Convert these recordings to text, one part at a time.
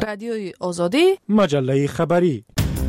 رادیوی آزادی، مجله خبری.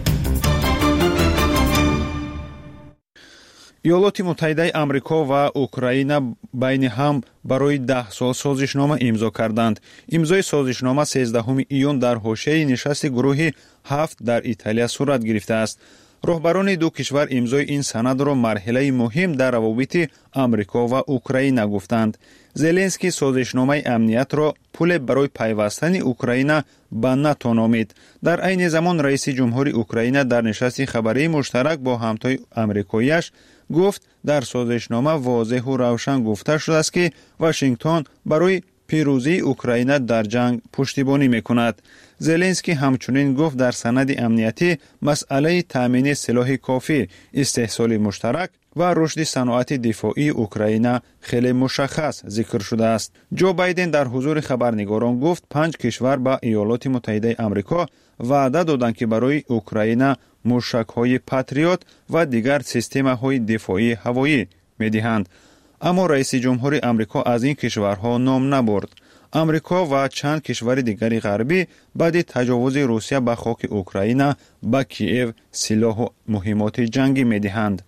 ایالات متحده آمریکا و اوکراین بین هم برای 10 سال سازشنامه امضا کردند. امضای سازشنامه 13 ایون در حاشیه نشست گروه 7 در ایتالیا صورت گرفته است. رهبران دو کشور امضای این سند را مرحله مهم در روابط آمریکا و اوکراین گفتند. زلنسکی سازشنامه امنیت را پول برای پیوستن اوکراین به ناتو نامید. در عین زمان رئیس جمهور اوکراین در نشست خبری مشترک با همتای آمریکایی‌اش گفت در سازشنامه واضح و روشن گفته شده است که واشنگتن برای پیروزی اوکراین در جنگ پشتیبانی میکند. زلنسکی همچنین گفت در سند امنیتی مسئله تامین سلاح کافی، استحصال مشترک و رشد صنعت دفاعی اوکراین خیلی مشخص ذکر شده است. جو بایدن در حضور خبرنگاران گفت 5 کشور با ایالات متحده آمریکا وعده دادند که برای اوکراین موشک‌های پاتریوت و دیگر سیستم‌های دفاعی هوایی می‌دهند. اما رئیس جمهور آمریکا از این کشورها نام نبرد. آمریکا و چند کشور دیگر غربی بعد تجاوز روسیه به خاک اوکراین به کییو سلاح و مهمات جنگی می‌دهند.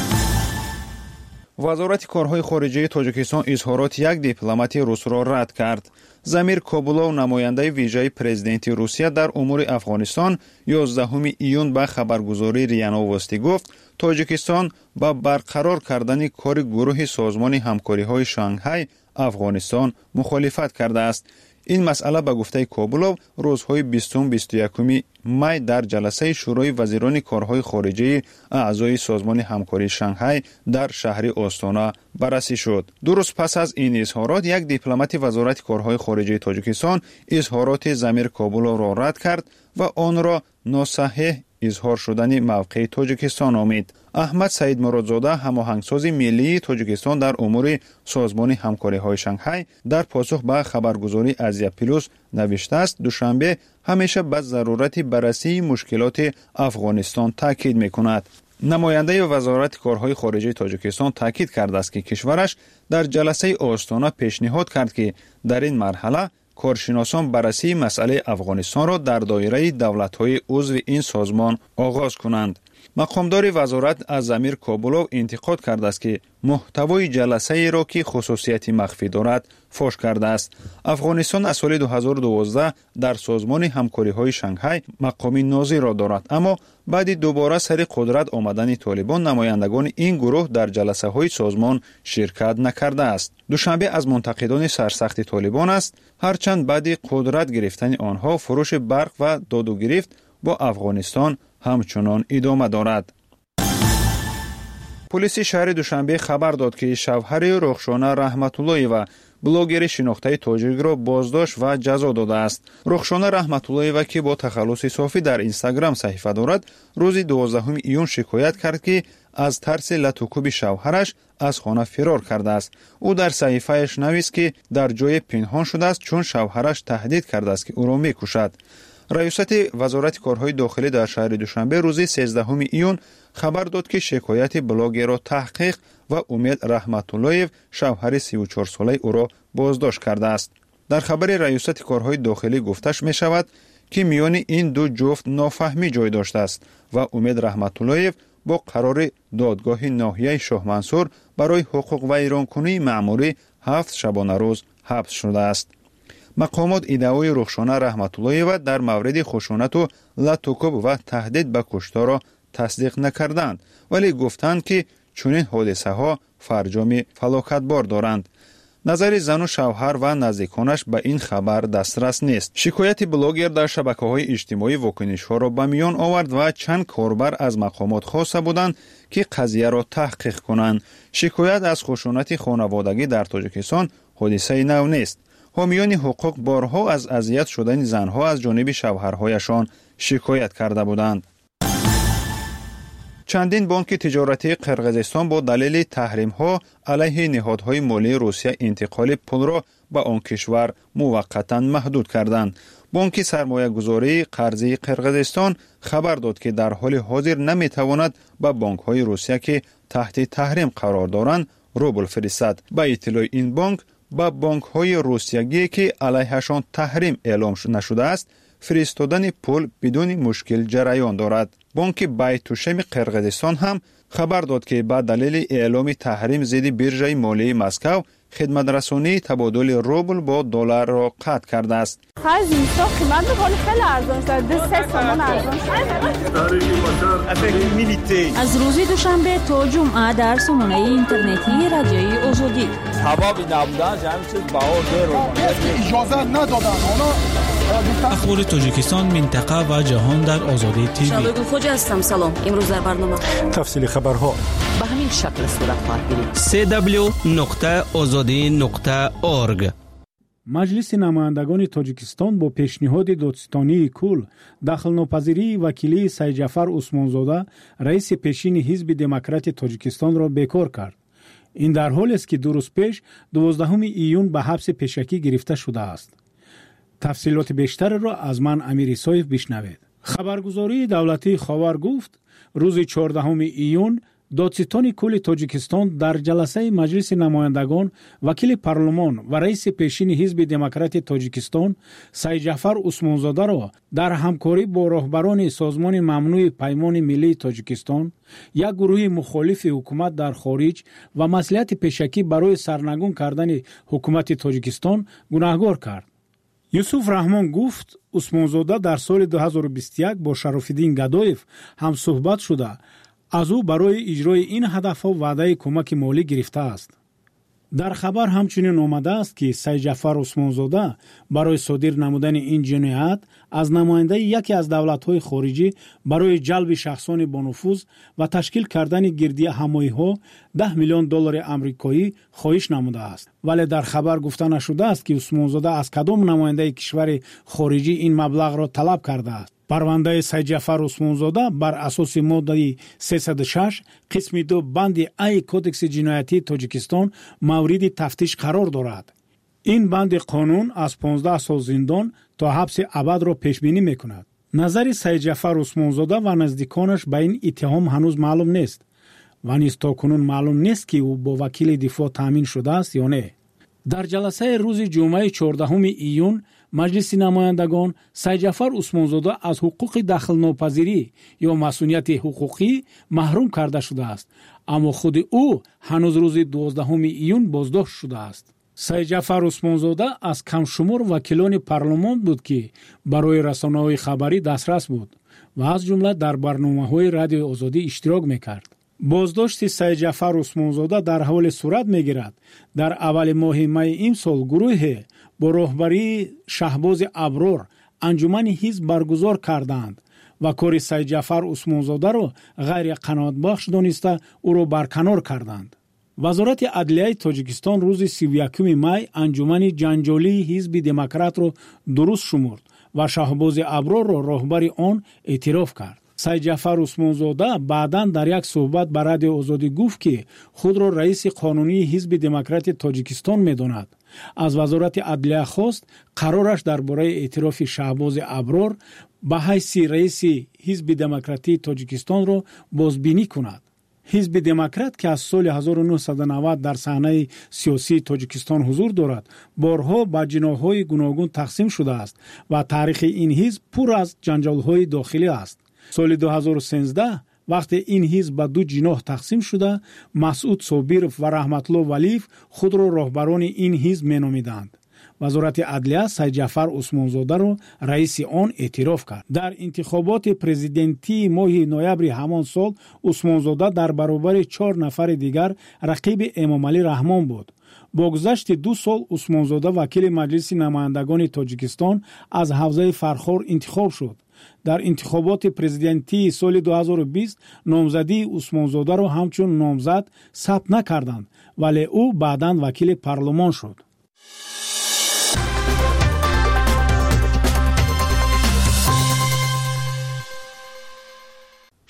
وزارت کارهای خارجه تاجیکستان اظهارات یک دیپلمات روس را رد کرد. زمیر کابولوف نماینده ویژه پرزیدنت روسیه در امور افغانستان 11 ایون به خبرگزاری ریان نووستی گفت تاجیکستان با برقرار کردن کار گروه سازمان همکاری‌های شانگهای افغانستان مخالفت کرده است. این مسئله به گفته کابولوف روزهای 20-21 می در جلسه شورای وزیران کارهای خارجه اعضای سازمان همکاری شانگهای در شهر آستانا بررسی شد. درست پس از این اظهارات یک دیپلمات وزارت کارهای خارجه تاجیکستان اظهارات زمیر کابولوف را رد کرد و آن را ناصحیح اظهار شدن موقع تاجیکستان نامید. احمد سعید مرادزاده هماهنگساز ملی تاجیکستان در امور سازمان همکاری‌های شانگهای در پاسخ به خبرگزاری آزیا پلوس نوشته است دوشنبه همیشه به ضرورت بررسی مشکلات افغانستان تاکید می‌کند. نماینده وزارت کارهای خارجه تاجیکستان تاکید کرده است که کشورش در جلسه آستانا پیشنهاد کرد که در این مرحله کارشناسان بررسی مسئله افغانستان را در دایره دولت‌های عضو این سازمان آغاز کنند. مقامدار وزارت از زمیر کابولوف انتقاد کرده است که محتوای جلسه را که خصوصیت مخفی دارد فاش کرده است. افغانستان از سال 2012 در سازمان همکاری‌های شانگهای مقام ناظر را دارد، اما بعد دوباره سر قدرت آمدن طالبان نمایندگان این گروه در جلسه‌های سازمان شرکت نکرده است. دوشنبه از منتقدان سرسخت طالبان است هرچند بعد قدرت گرفتن آنها فروش برق و داد و گرفت با افغانستان همچنان ادامه دارد. پلیس شهر دوشنبه خبر داد که شوهر رخشانه رحمت‌الله و بلاگر شناخته تاجیک را بازداشت و جزا داده است. رخشانه رحمت‌الله که با تخلص صافی در اینستاگرام صحیفه دارد، روز 12 ایون شکایت کرد که از ترس لطوکوب شوهرش از خانه فرار کرده است. او در صحیفه‌اش نوشت که در جای پنهان شده است چون شوهرش تهدید کرده است که او را می‌کشد. ریاست وزارت کارهای داخلی در شهر دوشنبه روز 13 ایون خبر داد که شکایت بلاگر را تحقیق و امید رحمت‌الله شوهر 34 ساله او را بازداشت کرده است. در خبر ریاست کارهای داخلی گفتش می شود که میان این دو جفت نافهمی جای داشته است و امید رحمت‌الله با قرار دادگاه ناحیه شاه منصور برای حقوق ویرانکنی مأموری 7 شبانه روز حبس شده است. مقامات ادعای رخشانه رحمت‌الله و در مورد خشونت و لطوکوب و تهدید به کشتار را تصدیق نکردند، ولی گفتند که چنین حادثه ها فرجام فلاکتبار دارند. نظر زن و شوهر و نزدیکانش به این خبر دسترس نیست. شکایت بلاگر در شبکه‌های اجتماعی واکنش‌ها را به میان آورد و چند کاربر از مقامات خواسته بودند که قضیه را تحقیق کنند. شکایت از خشونت خانوادگی در تاجیکستان حادثه نو نیست. حامیان حقوق بارها از اذیت شدن زنها از جانب شوهرهایشان شکایت کرده بودند. چندین بانک تجارتی قرقیزستان با دلیل تحریم‌ها علیه نهادهای مالی روسیه انتقال پول را به آن کشور موقتا محدود کردند. بانک سرمایه‌گذاری قرضی قرقیزستان خبر داد که در حال حاضر نمی‌تواند به بانک‌های روسیه که تحت تحریم قرار دارند روبل فرستد. به اطلاع این بانک با بانک‌های روسیه‌ای که علیهشان تحریم اعلام نشده است فرستادن پول بدون مشکل جریان دارد. بانک بیتوشم قرقیزستان هم خبر داد که با دلیل اعلام تحریم ضد بیرژه مالی مسکو خدمت رسانی تبادل روبل با دلار را قطع کرده است. خرج اینستا قیمت خیلی ارزان شده. 3 تومان ارزان شده. از روز دوشنبه تا جمعه در سامانه اینترنتی رادیوی آزادی. حبابی نبودن همین چیز بها زیر اجازه ندادن. اخبار تاجیکستان، منطقه و جهان در آزادی تیوی. شادو خوجا هستم. سلام. امروز در برنامه تفصیل خبرها به همین شکل صورت خواهد گرفت. www.azadi.org. مجلس نمایندگان تاجیکستان با پیشنهاد دادستانی کل دخل‌ناپذیری وکیلی سید جعفر عثمانزاده رئیس پیشین حزب دموکرات تاجیکستان را بیکار کرد. این در حالی است که 2 روز پیش 12 ایون به حبس پیشکی گرفته شده است. تفصیلات بیشتر را از من امیر ایسایف بشنوید. خبرگزاری دولتی خاور گفت روز 14 ایون دادستان کل تاجیکستان در جلسه مجلس نمایندگان وکیل پارلمان و رئیس پیشین حزب دموکرات تاجیکستان سید جعفر عثمانزاده را در همکاری با راهبران سازمان ممنوع پیمان ملی تاجیکستان، یک گروه مخالف حکومت در خارج و مصلحت پیشکی برای سرنگون کردن حکومت تاجیکستان گناهکار کرد. یوسف رحمان گفت عثمانزاده در سال 2021 با شراف‌الدین گدایف هم صحبت شده از او برای اجرای این هدف‌ها وعده کمک مالی گرفته است. در خبر همچنین آمده است که سید جعفر عثمانزاده برای صادر نمودن این جنایت از نماینده یکی از دولت‌های خارجی برای جلب شخصان با نفوذ و تشکیل کردن گردی همایی‌ها $10 میلیون آمریکایی خواهش نموده است. ولی در خبر گفته نشده است که عثمانزاده از کدام نماینده کشور خارجی این مبلغ را طلب کرده است. پرونده سید جعفر عثمانزاده بر اساس ماده 306 قسم 2 بند ای کودکس جنایتی تاجیکستان مورد تفتیش قرار دارد. این بند قانون از 15 سال زندان تا حبس ابد را پیش بینی میکند. نظر سید جعفر عثمانزاده و نزدیکانش به این اتهام هنوز معلوم نیست و نیز تاکنون معلوم نیست که او با وکیل دفاع تامین شده است یا نه. در جلسه روز جمعه 14 ایون مجلس نمایندگان سید جعفر عثمانزاده از حقوق دخل ناپذیری یا مسئولیت حقوقی محروم کرده شده است، اما خود او هنوز روز 12 ایون بازداشت شده است. سید جعفر عثمانزاده از کم شمار وکیلان پارلمان بود که برای رسانه‌های خبری دسترس بود و از جمله در برنامه‌های رادیو آزادی اشتراک می‌کرد. بازداشت سید جعفر عثمانزاده در حال صورت می‌گیرد. در اول ماه می امسال گروه با راهبری شهباز ابرار انجمن حزب برگزار کردند و کار سید جعفر عثمانزاده را غیر قناعت بخش دانسته او را برکنار کردند. وزارت عدلیه تاجیکستان روز 31 می انجمن جنجالی حزب دموکرات را درست شمرد و شهباز ابرار را راهبر آن اعتراف کرد. سید جعفر عثمانزاده بعداً در یک صحبت به رادیو آزادی گفت که خود را رئیس قانونی حزب دموکرات تاجیکستان می‌داند. از وزارت عدلیه خواست قرارش درباره اعتراف شهباز ابرار به حیث رئیس حزب دموکراتی تاجیکستان را بازبینی کند. حزب دموکرات که از سال 1990 در صحنه سیاسی تاجیکستان حضور دارد، بارها به جناح‌های گوناگون تقسیم شده است و تاریخ این حزب پر از جنجال‌های داخلی است. سال 2013 وقتی این حزب به 2 جناح تقسیم شده، مسعود صابرов و رحمت الله ولیف خود را راهبران این حزب مینامیدند. وزارت عدلیه سید جعفر عثمانزاده را رئیس آن اعتراف کرد. در انتخابات پرزیدنتی ماه نوامبر همان سال عثمانزاده در برابر 4 نفر دیگر رقیب امامعلی رحمان بود. با گذشت 2 سال عثمانزاده وکیل مجلس نمایندگان تاجیکستان از حوزه فرخار انتخاب شد. در انتخابات پرزیدنتی سال 2020 نامزدی عثمانزاده را همچون نامزد ثبت نکردند، ولی او بعداً وکیل پارلمان شد.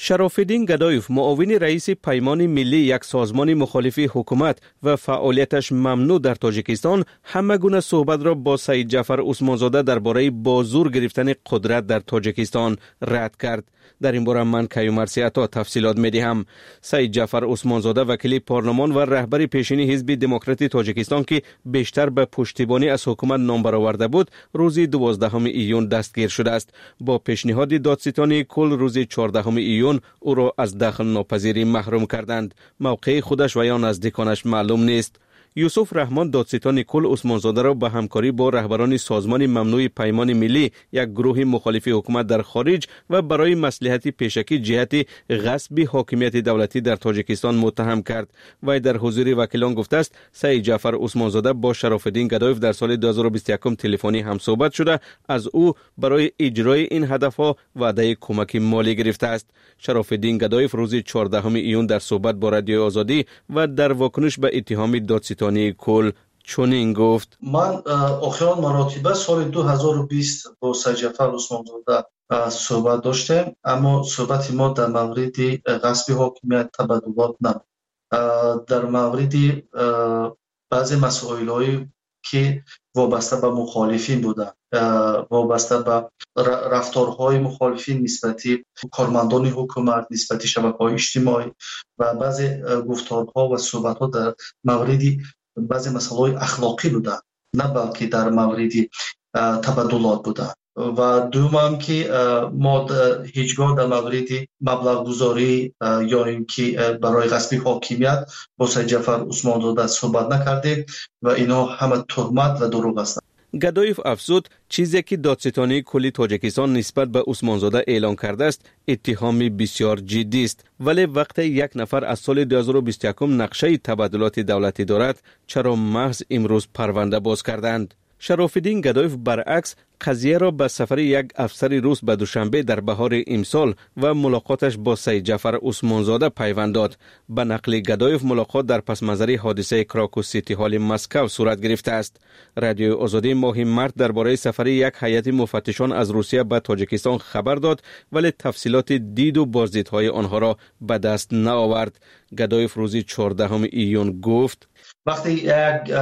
شراف‌الدین گدایف معاون رئیس پیمان ملی یک سازمان مخالف حکومت و فعالیتش ممنوع در تاجیکستان همه گونه صحبت را با سید جعفر عثمانزاده درباره با زور گرفتن قدرت در تاجیکستان رد کرد. در این باره من کیومرثی عطا تفصیلات می‌دهم. سید جعفر عثمانزاده وکیل پارلمان و رهبر پیشین حزب دموکراتی تاجیکستان که بیشتر به پشتیبانی از حکومت نام برآورده بود، روز 12 ایون دستگیر شده است. با پیشنهاد دادستانی کل روز 14 ایون او را از دخل ناپذیری محروم کردند. موقع خودش و یا نزدیکانش معلوم نیست. یوسف رحمان دادستان کل عثمانزاده را به همکاری با رهبران سازمان ممنوع پیمان ملی، یک گروه مخالف حکومت در خارج و برای مصلحت پیشکی جهت غصب حاکمیت دولتی در تاجیکستان متهم کرد. و در حضور وکیلان گفته است سید جعفر عثمانزاده با شراف‌الدین گدایف در سال 2021 تلفنی هم صحبت شده، از او برای اجرای این هدفها وعده کمک مالی گرفته است. شراف‌الدین گدایف روز 14 ایون در صحبت با رادیو آزادی و در واکنش به اتهام دادستانی کل چنین گفت: من آخرین مراتبه سال 2020 با سید جعفر عثمانزاده صحبت داشتم، اما صحبت ما در مورد غصب حاکمیت تبادلات نبود. در مورد بعضی مسائل‌هایی که وابسته به مخالفین بودند، وابسته به رفتارهای مخالفین نسبتی کارمندان حکومت، نسبتی شبکه‌های اجتماعی و بعضی گفتارها و صحبت‌ها در مورد بعضی مسائل اخلاقی بودند، نه بلکه در مورد تبادلات بودند. و دوم که ما هیچگاه در مورد مبلغ گذاری یا اینکه برای غصب حاکمیت با سید جعفر عثمانزاده صحبت نکردیم و اینا همه تهمت و دروغ هستند. گدایف افزود چیزی که دادستانی کلی تاجیکستان نسبت به عثمانزاده اعلان کرده است اتهامی بسیار جدی است، ولی وقتی یک نفر از سال 2021 نقشه تبادلات دولتی دارد چرا محض امروز پرونده باز کردند؟ شراف‌الدین گدایف برعکس قضیه را به سفر یک افسر روس به دوشنبه در بهار امسال و ملاقاتش با سید جعفر عثمانزاده پیوند داد. به نقل گدایف ملاقات در پس منظر حادثه کراکو سیتی هال مسکو صورت گرفته است. رادیو آزادی ماه مارس درباره سفر یک هیئت مفتشان از روسیه به تاجیکستان خبر داد، ولی تفصیلات دید و بازدیدهای آنها را به دست نآورد. گدایف روز 14 ایون گفت: وقتی یک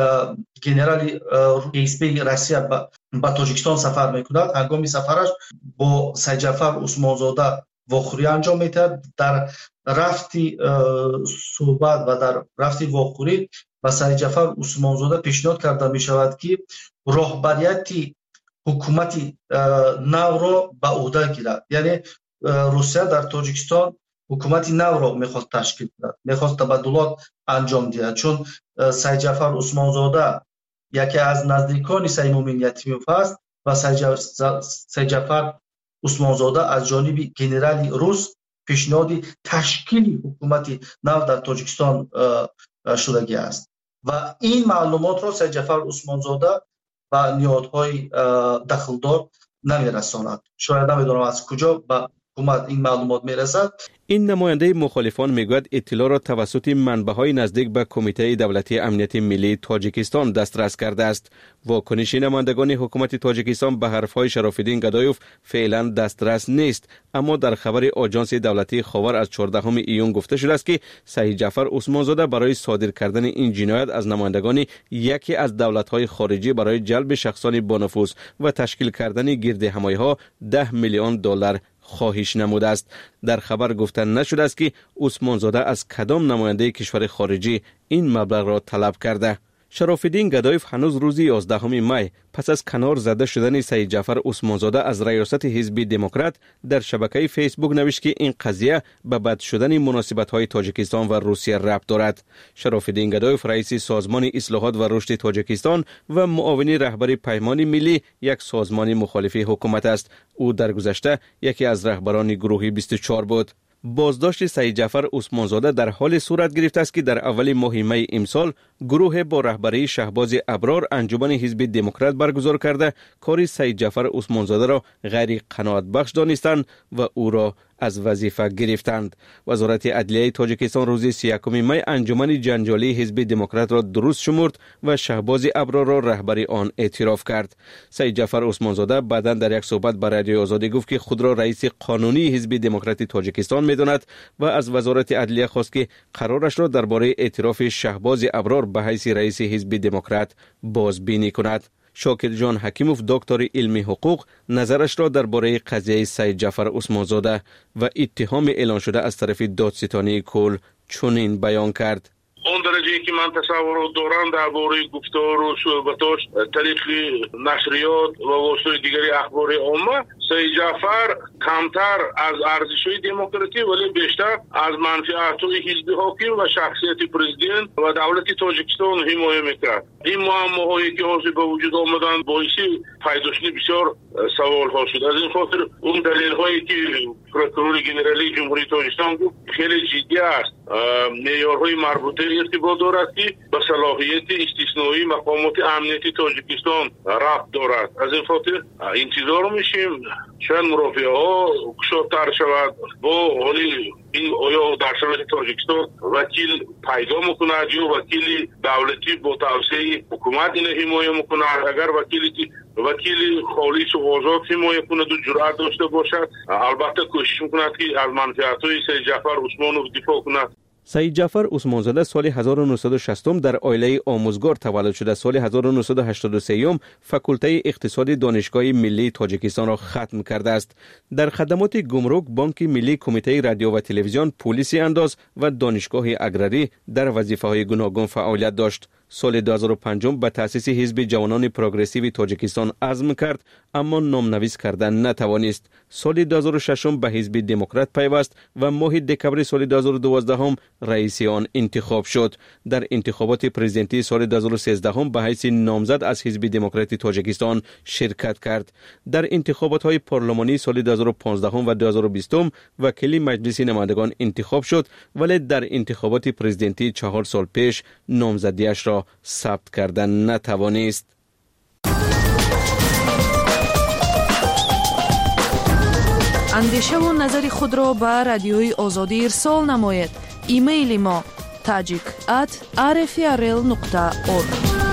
گنرال حزب روسیه به تاجیکستان سفر میکند، هنگام سفرش با سید جعفر عثمانزاده واخوری انجام میدهد. در رفتی صحبت و در رفتی واخوری و سید جعفر عثمانزاده پیشنهاد کرده می شود که راهبریت حکومت نو را به عهده گیرد. یعنی روسیه در تاجیکستان حکومت نو را میخواد تشکیل دهد، میخواد تبادلات انجام دهد، چون سید جعفر عثمانزاده یکی از نزدیکان صمیم یتیموف است و سید جعفر عثمانزاده از جانب گنرال روس پیشنهاد تشکیل حکومت نو در تاجیکستان شدگی است و این معلومات را سید جعفر عثمانزاده و نهادهای دخلدار نمیرساند. شاید نمیدونم از کجا به حکومت این معلومات میرسد. این نماینده مخالفان میگوید اطلاع را توسط منبع‌های نزدیک به کمیته دولتی امنیت ملی تاجیکستان دسترس کرده است. واکنش نمایندگان حکومت تاجیکستان به حرف‌های شراف‌الدین گدایف فعلا دسترس نیست، اما در خبر آژانس دولتی خاور از 14 ایون گفته شده است که سید جعفر عثمانزاده برای صادر کردن این جنایت از نمایندگان یکی از دولت‌های خارجی برای جلب شخصان با نفوذ و تشکیل کردن گردهمایی‌ها 10 میلیون دلار خواهش نموده است. در خبر گفته نشده است که عثمانزاده از کدام نماینده کشور خارجی این مبلغ را طلب کرده. شراف‌الدین گدایف هنوز روز 11 می پس از کنار زده شدن سید جعفر عثمانزاده از ریاست حزب دموکرات در شبکه فیسبوک نوشت که این قضیه به بد شدن مناسبت‌های تاجیکستان و روسیه ربط دارد. شراف‌الدین گدایف رئیس سازمان اصلاحات و رشد تاجیکستان و معاون رهبر پیمان ملی، یک سازمان مخالف حکومت است. او در گذشته یکی از رهبران گروه 24 بود. بازداشت سید جعفر عثمانزاده در حال صورت گرفته است که در اول ماه می امسال گروه با رهبری شهباز ابرار انجمن حزب دموکرات برگزار کرده کار سید جعفر عثمانزاده را غیر قناعت بخش دانستند و او را از وظیفه گرفتند. وزارت عدلیه تاجیکستان روز 31 می انجمن جنجالی حزب دموکرات را درست شمرد و شهباز ابرار را رهبر آن اعتراف کرد. سید جعفر عثمانزاده بعداً در یک صحبت با رادیوی آزادی گفت که خود را رئیس قانونی حزب دموکرات تاجیکستان می‌داند و از وزارت عدلیه خواست که قرارش را درباره اعتراف شهباز ابرار به حیث رئیس حزب دموکرات بازبینی کند. شاکر جان حکیموف دکتر علم حقوق نظرش را درباره قضیه سید جعفر عثمانزاده و اتهام اعلان شده از طرف دادستانی کل چنین بیان کرد. اون درجه‌ای که من تصور دارم درباره گفتار و صحبتاش طریق نشریات و واسطه دیگری اخبار عامه، سید جعفر کمتر از ارزش‌های دموکراسی ولی بیشتر از منفعت‌های حزب حاکم و شخصیت پرزیدنت و دولت تاجیکستان حمایت می‌کرد. این معماهایی که حاصل به وجود آمدن باعث پیدا شدن بسیار سوال‌ها شد. از این خاطر اون دلیل‌هایی که پروکورور ژنرالی جمهوری تاجیکستان گفت خیلی جدی است. معیارهای مربوطه ارتباط دارد که به صلاحیت استثنایی مقامات امنیتی تاجیکستان ربط دارد. از این خاطر انتظار میشیم شاید مرافعه ها گشادتر شود با حالی این آیا در شرایط تاجیکستان وکیل پیدا میکند یا وکیل دولتی با توسعه حکومت این حمایت میکند. اگر وکیل خالص و آزاد حمایت کند و جرأت داشته باشد البته کوشش میکند که از منفعت‌های سید جعفر عثمانوف دفاع کند. سید جعفر عثمانزاده سال 1960 در عائله آموزگار تولد شده. سال 1983 فاکولته اقتصاد دانشگاه ملی تاجیکستان را ختم کرده است. در خدمات گمرک، بانک ملی، کمیته رادیو و تلویزیون، پلیس انداز و دانشگاه اگراری در وظیفه‌های گوناگون فعالیت داشت. سال 2005 به تأسیس حزب جوانان پروگرسیو تاجیکستان عزم کرد اما نامنویس کردن نتوانست. سال 2006 به حزب دموکرات پیوست و ماه دکمبر سال 2012 رئیس آن انتخاب شد. در انتخابات پرزیدنتی سال 2013 به حیث نامزد از حزب دموکرات تاجیکستان شرکت کرد. در انتخابات های پارلمانی سال 2015 و 2020 وکیل مجلس نمایندگان انتخاب شد ولی در انتخابات پرزیدنتی 4 سال پیش نامزدیش را ثبت کردن نتوانست. اندیشه و نظر خود را به رادیوی آزادی ارسال نماید. ایمیل ما tajik@rfrl.org.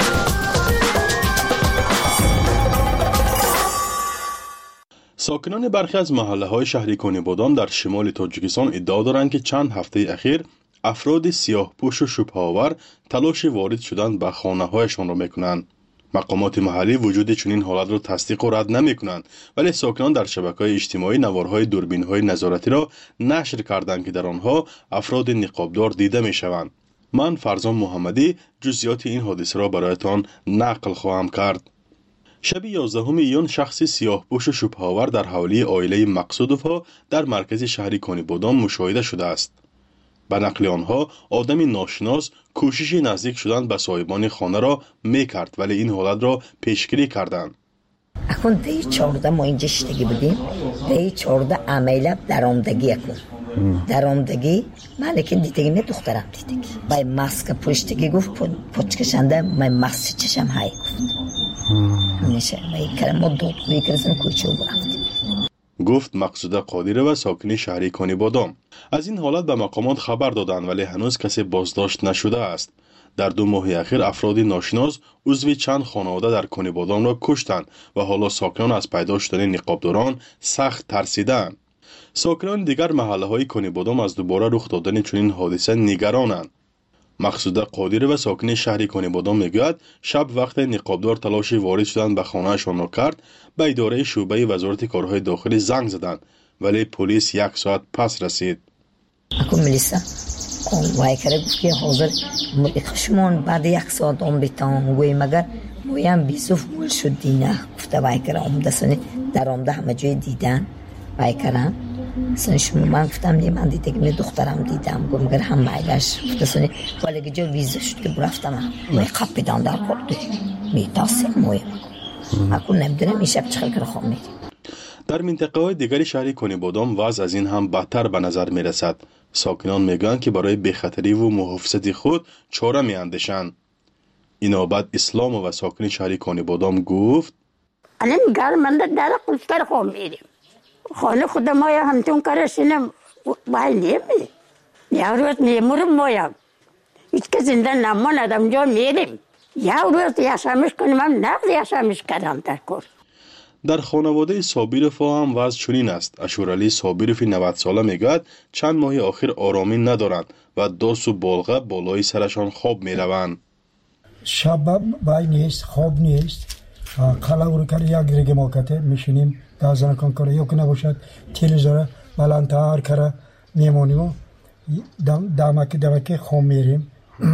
ساکنان برخی از محله‌های شهر کنیبادام در شمال تاجیکستان ادعا دارند که چند هفته اخیر افراد سیاه‌پوش و شبه‌آور تلاش وارد شدن به خانه‌هایشان را می‌کنند. مقامات محلی وجود چنین حالت را تصدیق و رد نمی‌کنند، ولی ساکنان در شبکه‌های اجتماعی نوارهای دوربین‌های نظارتی را نشر کردند که در آنها افراد نقابدار دیده می‌شوند. من فرزان محمدی جزئیات این حادثه را برایتان نقل خواهم کرد. شب 11 ایون شخصی سیاه‌پوش و شبه‌آور در حوالی عائله مقصودوف‌ها در مرکز شهر کنیبادام مشاهده شده است. به نقل آنها آدمی ناشناس کوشش نزدیک شدن به صاحبان خانه را میکرد ولی این حالت را پیشگیری کردند. اکن دی 14 ما اینجا شدگی بودیم. دی 14 عملیات درآمدگی اکن. درآمدگی مالک دیدگی نه دخترم دیدگی. بای ماسک پشتگی گفت پچکشنده من ماسک چشم های گفت. همیشه بای کلمات دود میکردن کوچه برفتیم. گفت مقصوده قادره و ساکن شهر کنیبادام. از این حالت به مقامات خبر دادند ولی هنوز کسی بازداشت نشده است. در 2 ماه اخیر افراد ناشناس عضو چند خانواده در کنیبادام را کشتند و حالا ساکنان از پیدا شدن نقابداران سخت ترسیدند. ساکنان دیگر محله‌های کنیبادام از دوباره رخ دادن چنین حادثه نگرانند. مقصوده قادره و ساکن شهر کنیبادام میگوید شب وقت نقابدار تلاش وارد شدن به خانه‌شان را کرد، به اداره شعبه وزارت کارهای داخلی زنگ زدند ولی پلیس 1 ساعت پس رسید. اكو ملیسا وای کرد گفت که حاضر خشمون بعد 1 ساعت بیتان گوی مگر مویم بیسوف مول شد دینه گفته وای کرد دستانی در آمده همه جای دیدن وای کرد سنشون من گفتم نه من دیدم دخترم دیدم گفتم مگر هم مایلش گفتن ولی جا ویزا شد که رفتم من قپیدان در کرد میتاسه مویم اكو نمیدونم این شب چقدر خواهم میریم. در منطقه های دیگری شهر کنیبادام وضع از این هم بدتر به نظر می رسد. ساکنان میگویند که برای بخطری و محافظت خود چاره می اندیشند. اینابت اسلام و ساکن شهر کنیبادام گفت الان میگم من در قفل خواهم میریم خانه خود ما همتون کارشینم باید نیمی یک روز میمورم ما هیچ که زنده نماند اونجا میریم یک روز یشمش کنیم هم نقد یشمش کردم در کور. در خانواده صابیروف هم وضع چنین است. اشورعلی صابیروف 90 ساله میگوید چند ماه آخر آرامی ندارند و داس و بالغه بالای سرشان خواب میروند. شب بای نیست، خواب نیست. قلاور کار یک رگ موقته میشینیم گازن کن کار یک نباشد تلویزیون بلندتر کار میمونیم دمکی خواب میریم.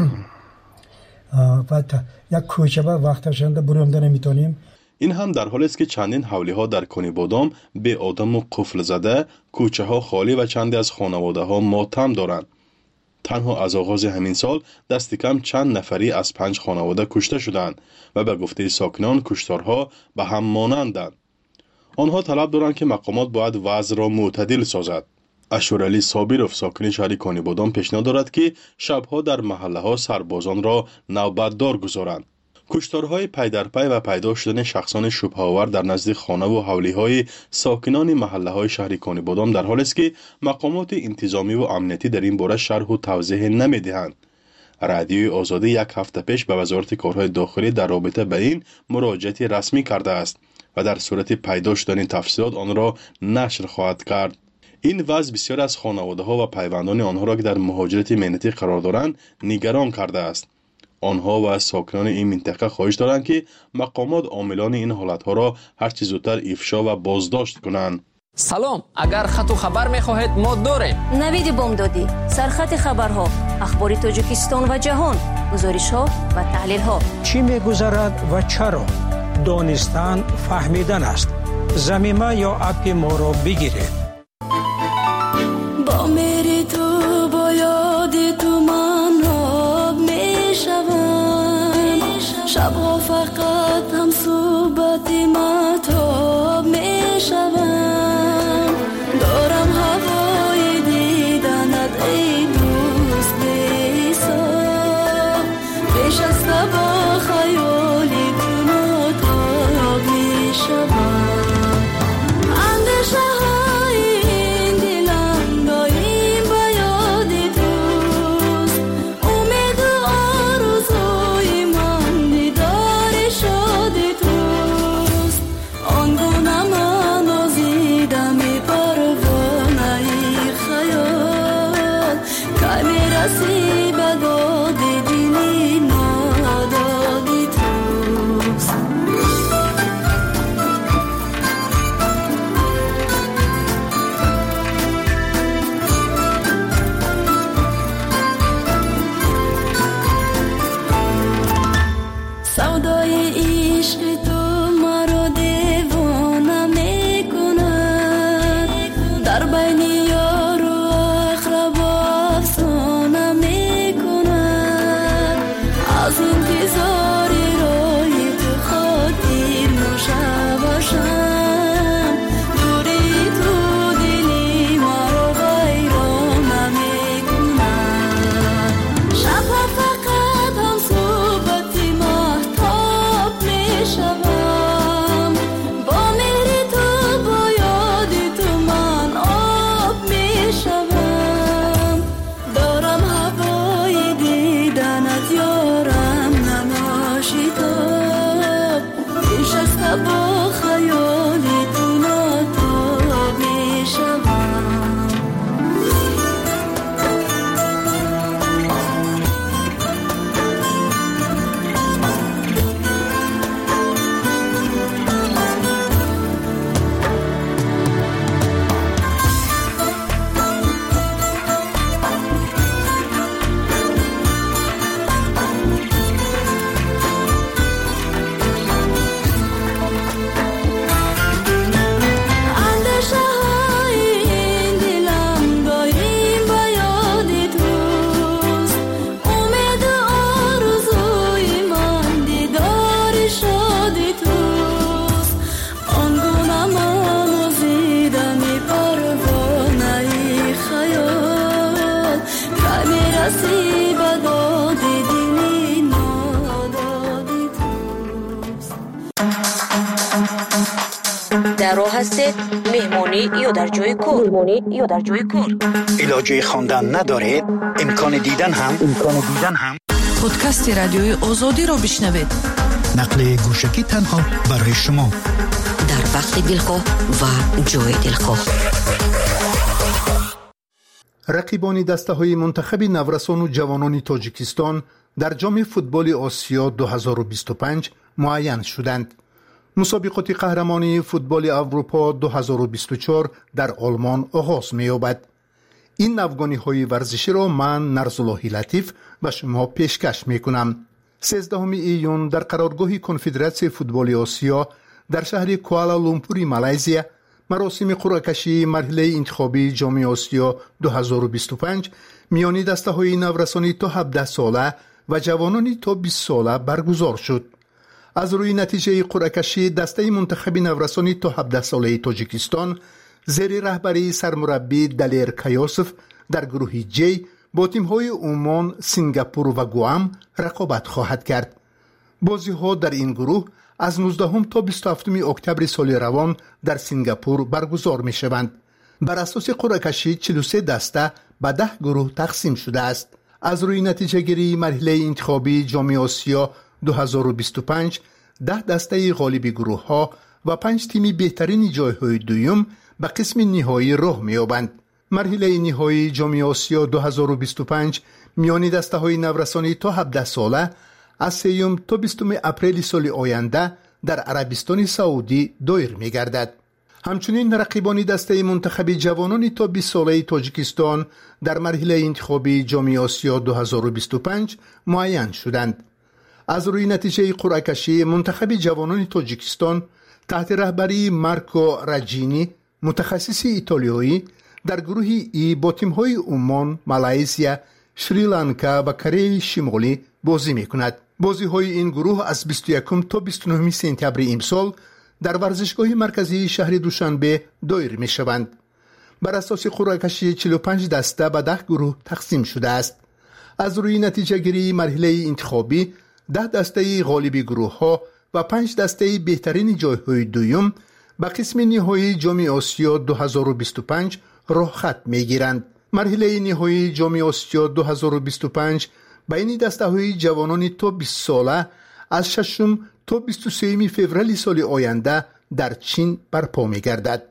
بعد یک کوچه با وقتشان برونده نمیتونیم. این هم در حالی است که چندین حولی ها در کنی بادام به آدم و قفل زده، کوچه ها خالی و چندی از خانواده ها ماتم دارند. تنها از آغاز همین سال دست کم چند نفری از 5 خانواده کشته شدند و به گفته ساکنان کشتارها به هم مانندند. آنها طلب دارند که مقامات باید وضع را معتدل سازد. اشورعلی صابیروف ساکن شهر کنی بادام پیشنهاد دارد که شبها در محله ها سربازان را نوبتدار گذارند. کشتارهای پی در پی و پیدا شدن شخصان شبه‌آور در نزد خانه و حولی‌های ساکنان محله‌های شهر کنی بادام در حالی است که مقامات انتظامی و امنیتی در این باره شرح و توضیح نمی‌دهند. رادیوی آزادی یک هفته پیش به وزارت کارهای داخلی در رابطه به این مراجعه رسمی کرده است و در صورت پیدا شدن تفصیلات آن را نشر خواهد کرد. این وضع بسیار از خانواده‌ها و پیوندان آنها را که در مهاجرت مهنتی قرار دارند نگران کرده است. آنها و ساکنان این منطقه خواهش دارند که مقامات عاملان این حالتها را هرچه زودتر افشا و بازداشت کنند. سلام، اگر خط و خبر می‌خواهید ما داریم. نوید بامدادی، سرخط خبرها، اخبار تاجیکستان و جهان، گزارش‌ها و تحلیل‌ها. چی می‌گذرد و چرا؟ دانستن فهمیدن است. ضمیمه یا اپ ما را بگیرید. با میری تو با یاد تو من آب میشوم، شبها فقط هم صحبت مهتاب میشوم. دارم هوای دیدنت ای دوست بی‌حساب، پیش از با خیالی کنو تاب میشوم. در راه هستید مهمانی یا در جای کار. علاجه خواندن ندارید؟ امکان دیدن هم. پادکست رادیوی آزادی را بشنوید. نقل گوشکی تنها برای شما. در وقت دلخواه و جای دلخواه. رقیبان دسته‌های منتخب نورسان و جوانان تاجیکستان در جام فوتبال آسیا 2025 معین شدند. مسابقات قهرمانی فوتبال اروپا 2024 در آلمان آغاز می‌یابد. این نوگانی‌های ورزشی را من نرزاللهی لطیف به شما پیشکش می‌کنم. 13 ایون در قرارگاه کنفدراسیون فوتبال آسیا در شهر کوالالامپور مالزی مراسم قرعه کشی مرحله انتخابی جام آسیا 2025 میان دسته‌های نورسانی تا 17 ساله و جوانانی تا 20 ساله برگزار شد. از روی نتیجه قرعه کشی دسته منتخب نورسانی تا 17 ساله تاجیکستان زیر رهبری سرمربی دلیر کیاسف در گروه جی با تیم‌های عمان، سنگاپور و گوام رقابت خواهد کرد. بازی‌ها در این گروه از 19 تا 27 اکتبر سال روان در سنگاپور برگزار می‌شوند. بر اساس قرعه کشی 43 دسته به 10 گروه تقسیم شده است. از روی نتیجه گیری مرحله انتخابی جام آسیا 2025 10 دسته غالب گروه‌ها و 5 تیم بهترین جای‌های دوم به قسم نهایی راه می‌یابند. مرحله نهایی جام آسیا 2025 میان دسته‌های نورسانی تا 17 ساله از 3 تا 20 اپریل سال آینده در عربستان سعودی دایر می‌گردد. همچنین رقیبان دسته منتخب جوانان تا 20 ساله تاجیکستان در مرحله انتخابی جام آسیا 2025 معین شدند. از روی نتیجه قرعه کشی منتخب جوانان تاجیکستان تحت رهبری مارکو راجینی متخصص ایتالیایی در گروه ای با تیم‌های عمان، مالزی، شریلانکا و کره شمالی بازی می‌کند. بازی‌های این گروه از 21 تا 29 سپتامبر امسال در ورزشگاه مرکزی شهر دوشنبه دایر می‌شوند. بر اساس قرعه کشی 45 دسته به 10 گروه تقسیم شده است. از روی نتیجه گیری مرحله انتخابی 10 دسته غالب گروه‌ها و 5 دسته بهترین جای‌های دوم به قسم نهایی جام آسیا 2025 راه خط می‌گیرند. مرحله نهایی جام آسیا 2025 بین دسته‌های جوانان تا 20 ساله از 6 تا 23 فوریه سال آینده در چین برپا می‌گردد.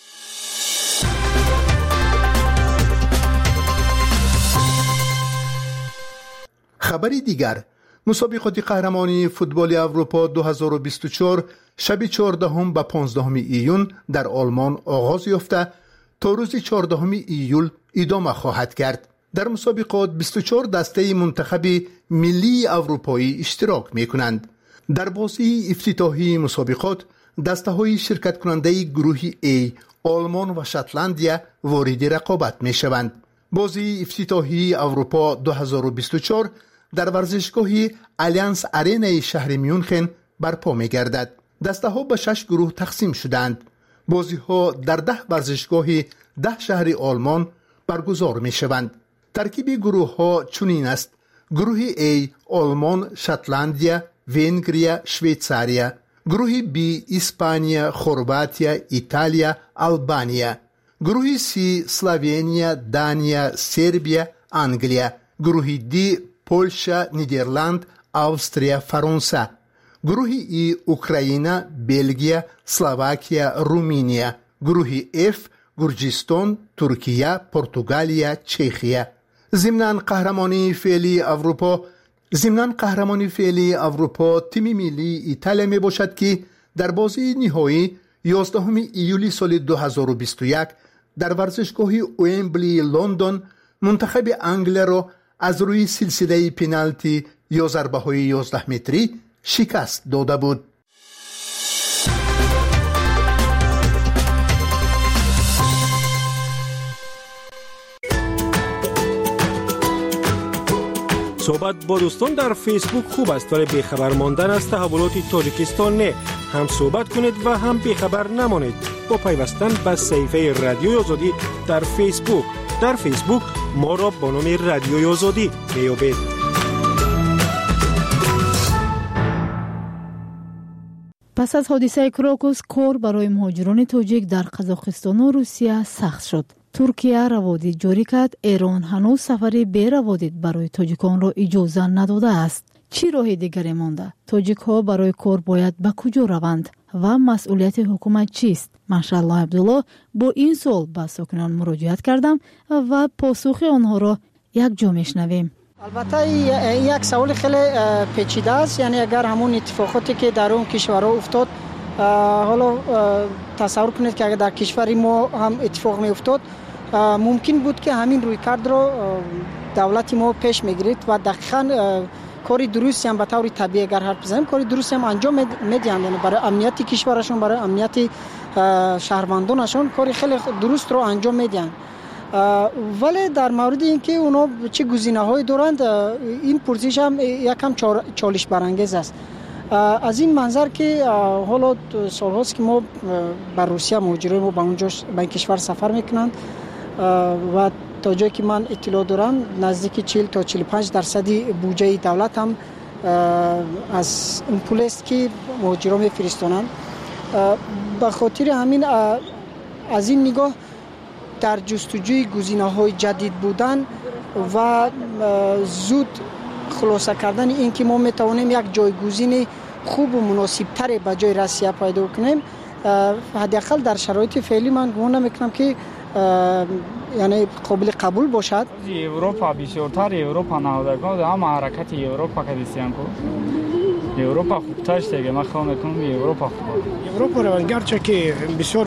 خبری دیگر، مسابقات قهرمانی فوتبال اروپا 2024 شب 14 و 15 ایون در آلمان آغاز یافته تا روز 14 ایول ادامه خواهد کرد. در مسابقات 24 دسته منتخب ملی اروپایی اشتراک می‌کنند. در بازی افتتاحی مسابقات دسته‌های شرکت کننده گروه A آلمان و شتلندیا وارد رقابت می‌شوند. بازی افتتاحی اروپا 2024 در ورزشگاه آلیانس آرنا شهر میونخن برپا می‌گردد. دسته‌ها به 6 گروه تقسیم شدند. بازی‌ها در 10 ورزشگاه 10 شهر آلمان برگزار می‌شوند. ترکیب گروه‌ها چنین است: گروه A آلمان، شتلندیا، ونگریا، شویتزاریا. گروه B اسپانیا، خرواطیا، ایتالیا، آلبانیا. گروه C اسلوونیا، دانیا، سربیا، انگلیا. گروه D پولشا، نیدرلند، آستریا، فرانسه. گروه E اوکراین، بلژیک، اسلواکیا، رومانیا. گروه F گرجستان، ترکیه، پرتغالیا، چخیا. ضمن قهرمانی فعلی اروپا تیم ملی ایتالیا می باشد که در بازی نهایی 11 ایولی سال 2021 در ورزشگاه ومبلی لندن منتخب انگلیا را از روی سلسله پنالتی یا ضربه‌های 11 متری شکست داده بود. صحبت با دوستان در فیسبوک خوب است، ولی بیخبر ماندن از تحولات تاجیکستان نه. هم صحبت کنید و هم بیخبر نمانید با پیوستن به صفحه رادیوی آزادی در فیسبوک. در فیسبوک ما را با نام رادیوی آزادی میابید. پس از حادثه کراکوس کار برای مهاجران تاجیک در قزاقستان و روسیه سخت شد. ترکیه روادید جاری کرد، ایران هنوز سفری بی روادید برای تاجیکان را اجازه نداده است. چی راه دیگری مانده؟ تاجیک ها برای کار باید به کجا روند و مسئولیت حکومت چیست؟ ماشاءالله عبدالله با این سوال به ساکنان مراجعت کردم و پاسخ آنها را یک جا میشنویم. البته یک سوال خیلی پیچیده است. یعنی اگر همون اتفاقاتی که در اون کشورها افتاد، حالا تصور کنید که اگر در کشور ما هم اتفاق می افتاد، ممکن بود که همین رویکرد رو دولت ما پیش میگیرید و دقیقاً کاری درستی هم به طور طبیعی اگر حرف بزنیم کاری درستی هم انجام میدن، یعنی برای امنیت کشورشون، برای امنیت شهروندانشون کاری خیلی درست رو انجام میدن. ولی در مورد اینکه اونا چه گزینه‌هایی دارند، این پرسش هم یکم چالش برانگیز است. از این منظر که حالا سال‌هاست که ما بر روسیه مهاجران ما به اونجا به این کشور سفر میکنند و تا جایی که من اطلاع دارم نزدیک 40 تا 45% بودجه دولت هم از این پول است که مهاجران میفرستانند. به خاطر همین از این نگاه در جستجوی گزینه‌های جدید بودن و زود خلاصه کردن این که ما میتوانیم یک جایگزین خوب و مناسب تر به جای روسیه پیدا کنیم، حداقل در شرایط فعلی من گمان نمیکنم که یعنی قابل قبول باشد. اروپا بیشتر اروپا نهادگاه اما حرکت اروپا که دیسیان کو اروپا خوبترش دیگه من خواهم میکنم اروپا اروپا رو گرچه که بسیار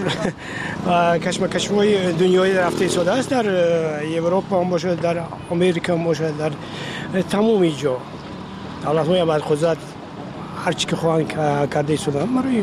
کشمکش‌های دنیای رفته شده است، در اروپا هم باشد، در امریکا هم باشد، در تمام جا دولت‌های بعد خودت هر چی که خواهند کرده شده.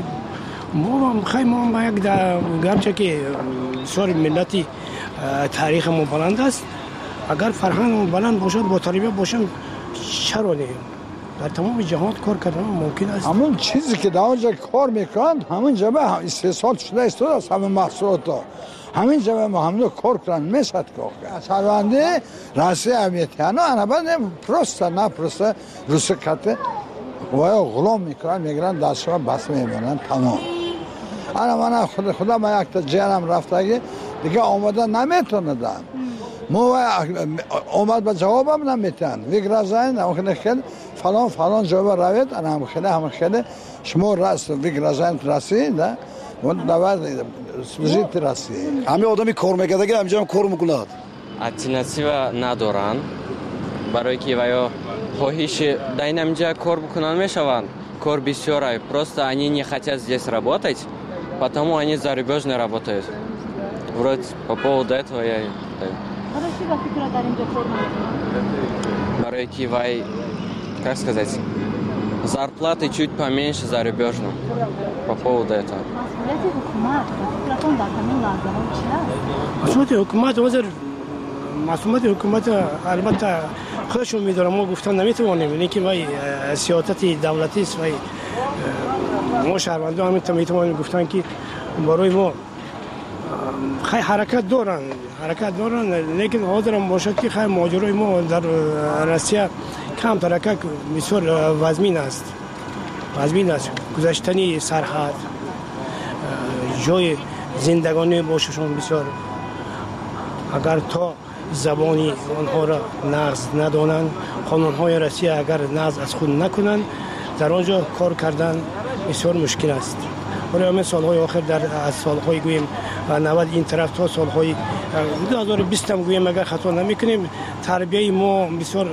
ما خیلی ما با یک گرچه که بسیار ملتی تاریخ ما بلند است، اگر فرهنگ بلند باشد با تربیت باشد چرا نه؟ در تمام جهان کار کردن ممکن است. همون چیزی که در آنجا کار میکنند همون جبه استحصال شده است از همه محصولات ها، همین جبه ما همون کار کنند میشد که سرونده راستی امیتی انا بعد پروسته نه پروسته روسه کته و غلام میگیرن دستشون بس میمونن تمام. انا من خدا ما یک تا جرم رفته دیگه آمده نمیتوندم، مو اومد به جوابم نمیتن ویگرازاین هم خیلی فلان جواب روید انا هم خیلی شما راست ویگرازاین رسید و دوار سوزیت رسید. همه آدمی کار میکرده که همینجا کار میکنند. альтернатива ندارن برای که ویا خواهش در اینجا کار بکنن میشوند. کار بسیاره، просто они не хотят здесь работать, потому они зарубежно работают. Вроде по поводу этого я... Барой кивай, как сказать, зарплаты чуть поменьше зарубежно. По поводу этого. مسئولیت حکومت البته خودشون میدارن، ما گفتن نمیتوانیم، اینکه وای سیاست دولتی است وای ما شهروندان هم میتوانیم گفتن که برای ما خیلی حرکت دارن لیکن حاضر هم باشد که خیلی ماجرای ما در روسیه کم حرکت بسیار وزمین است گذشتنی سرحد جای زندگانی باششون بسیار، اگر تا زبانی آنها را نقض ندانند، قانون‌های روسیه اگر نقض از خود نکنند، در آنجا کار کردن بسیار مشکل است. برای همین سالهای آخر از سالهای گویم 90 این طرف تا سالهای 2020 هم گویم اگر خطا نمیکنیم تربیه ما بسیار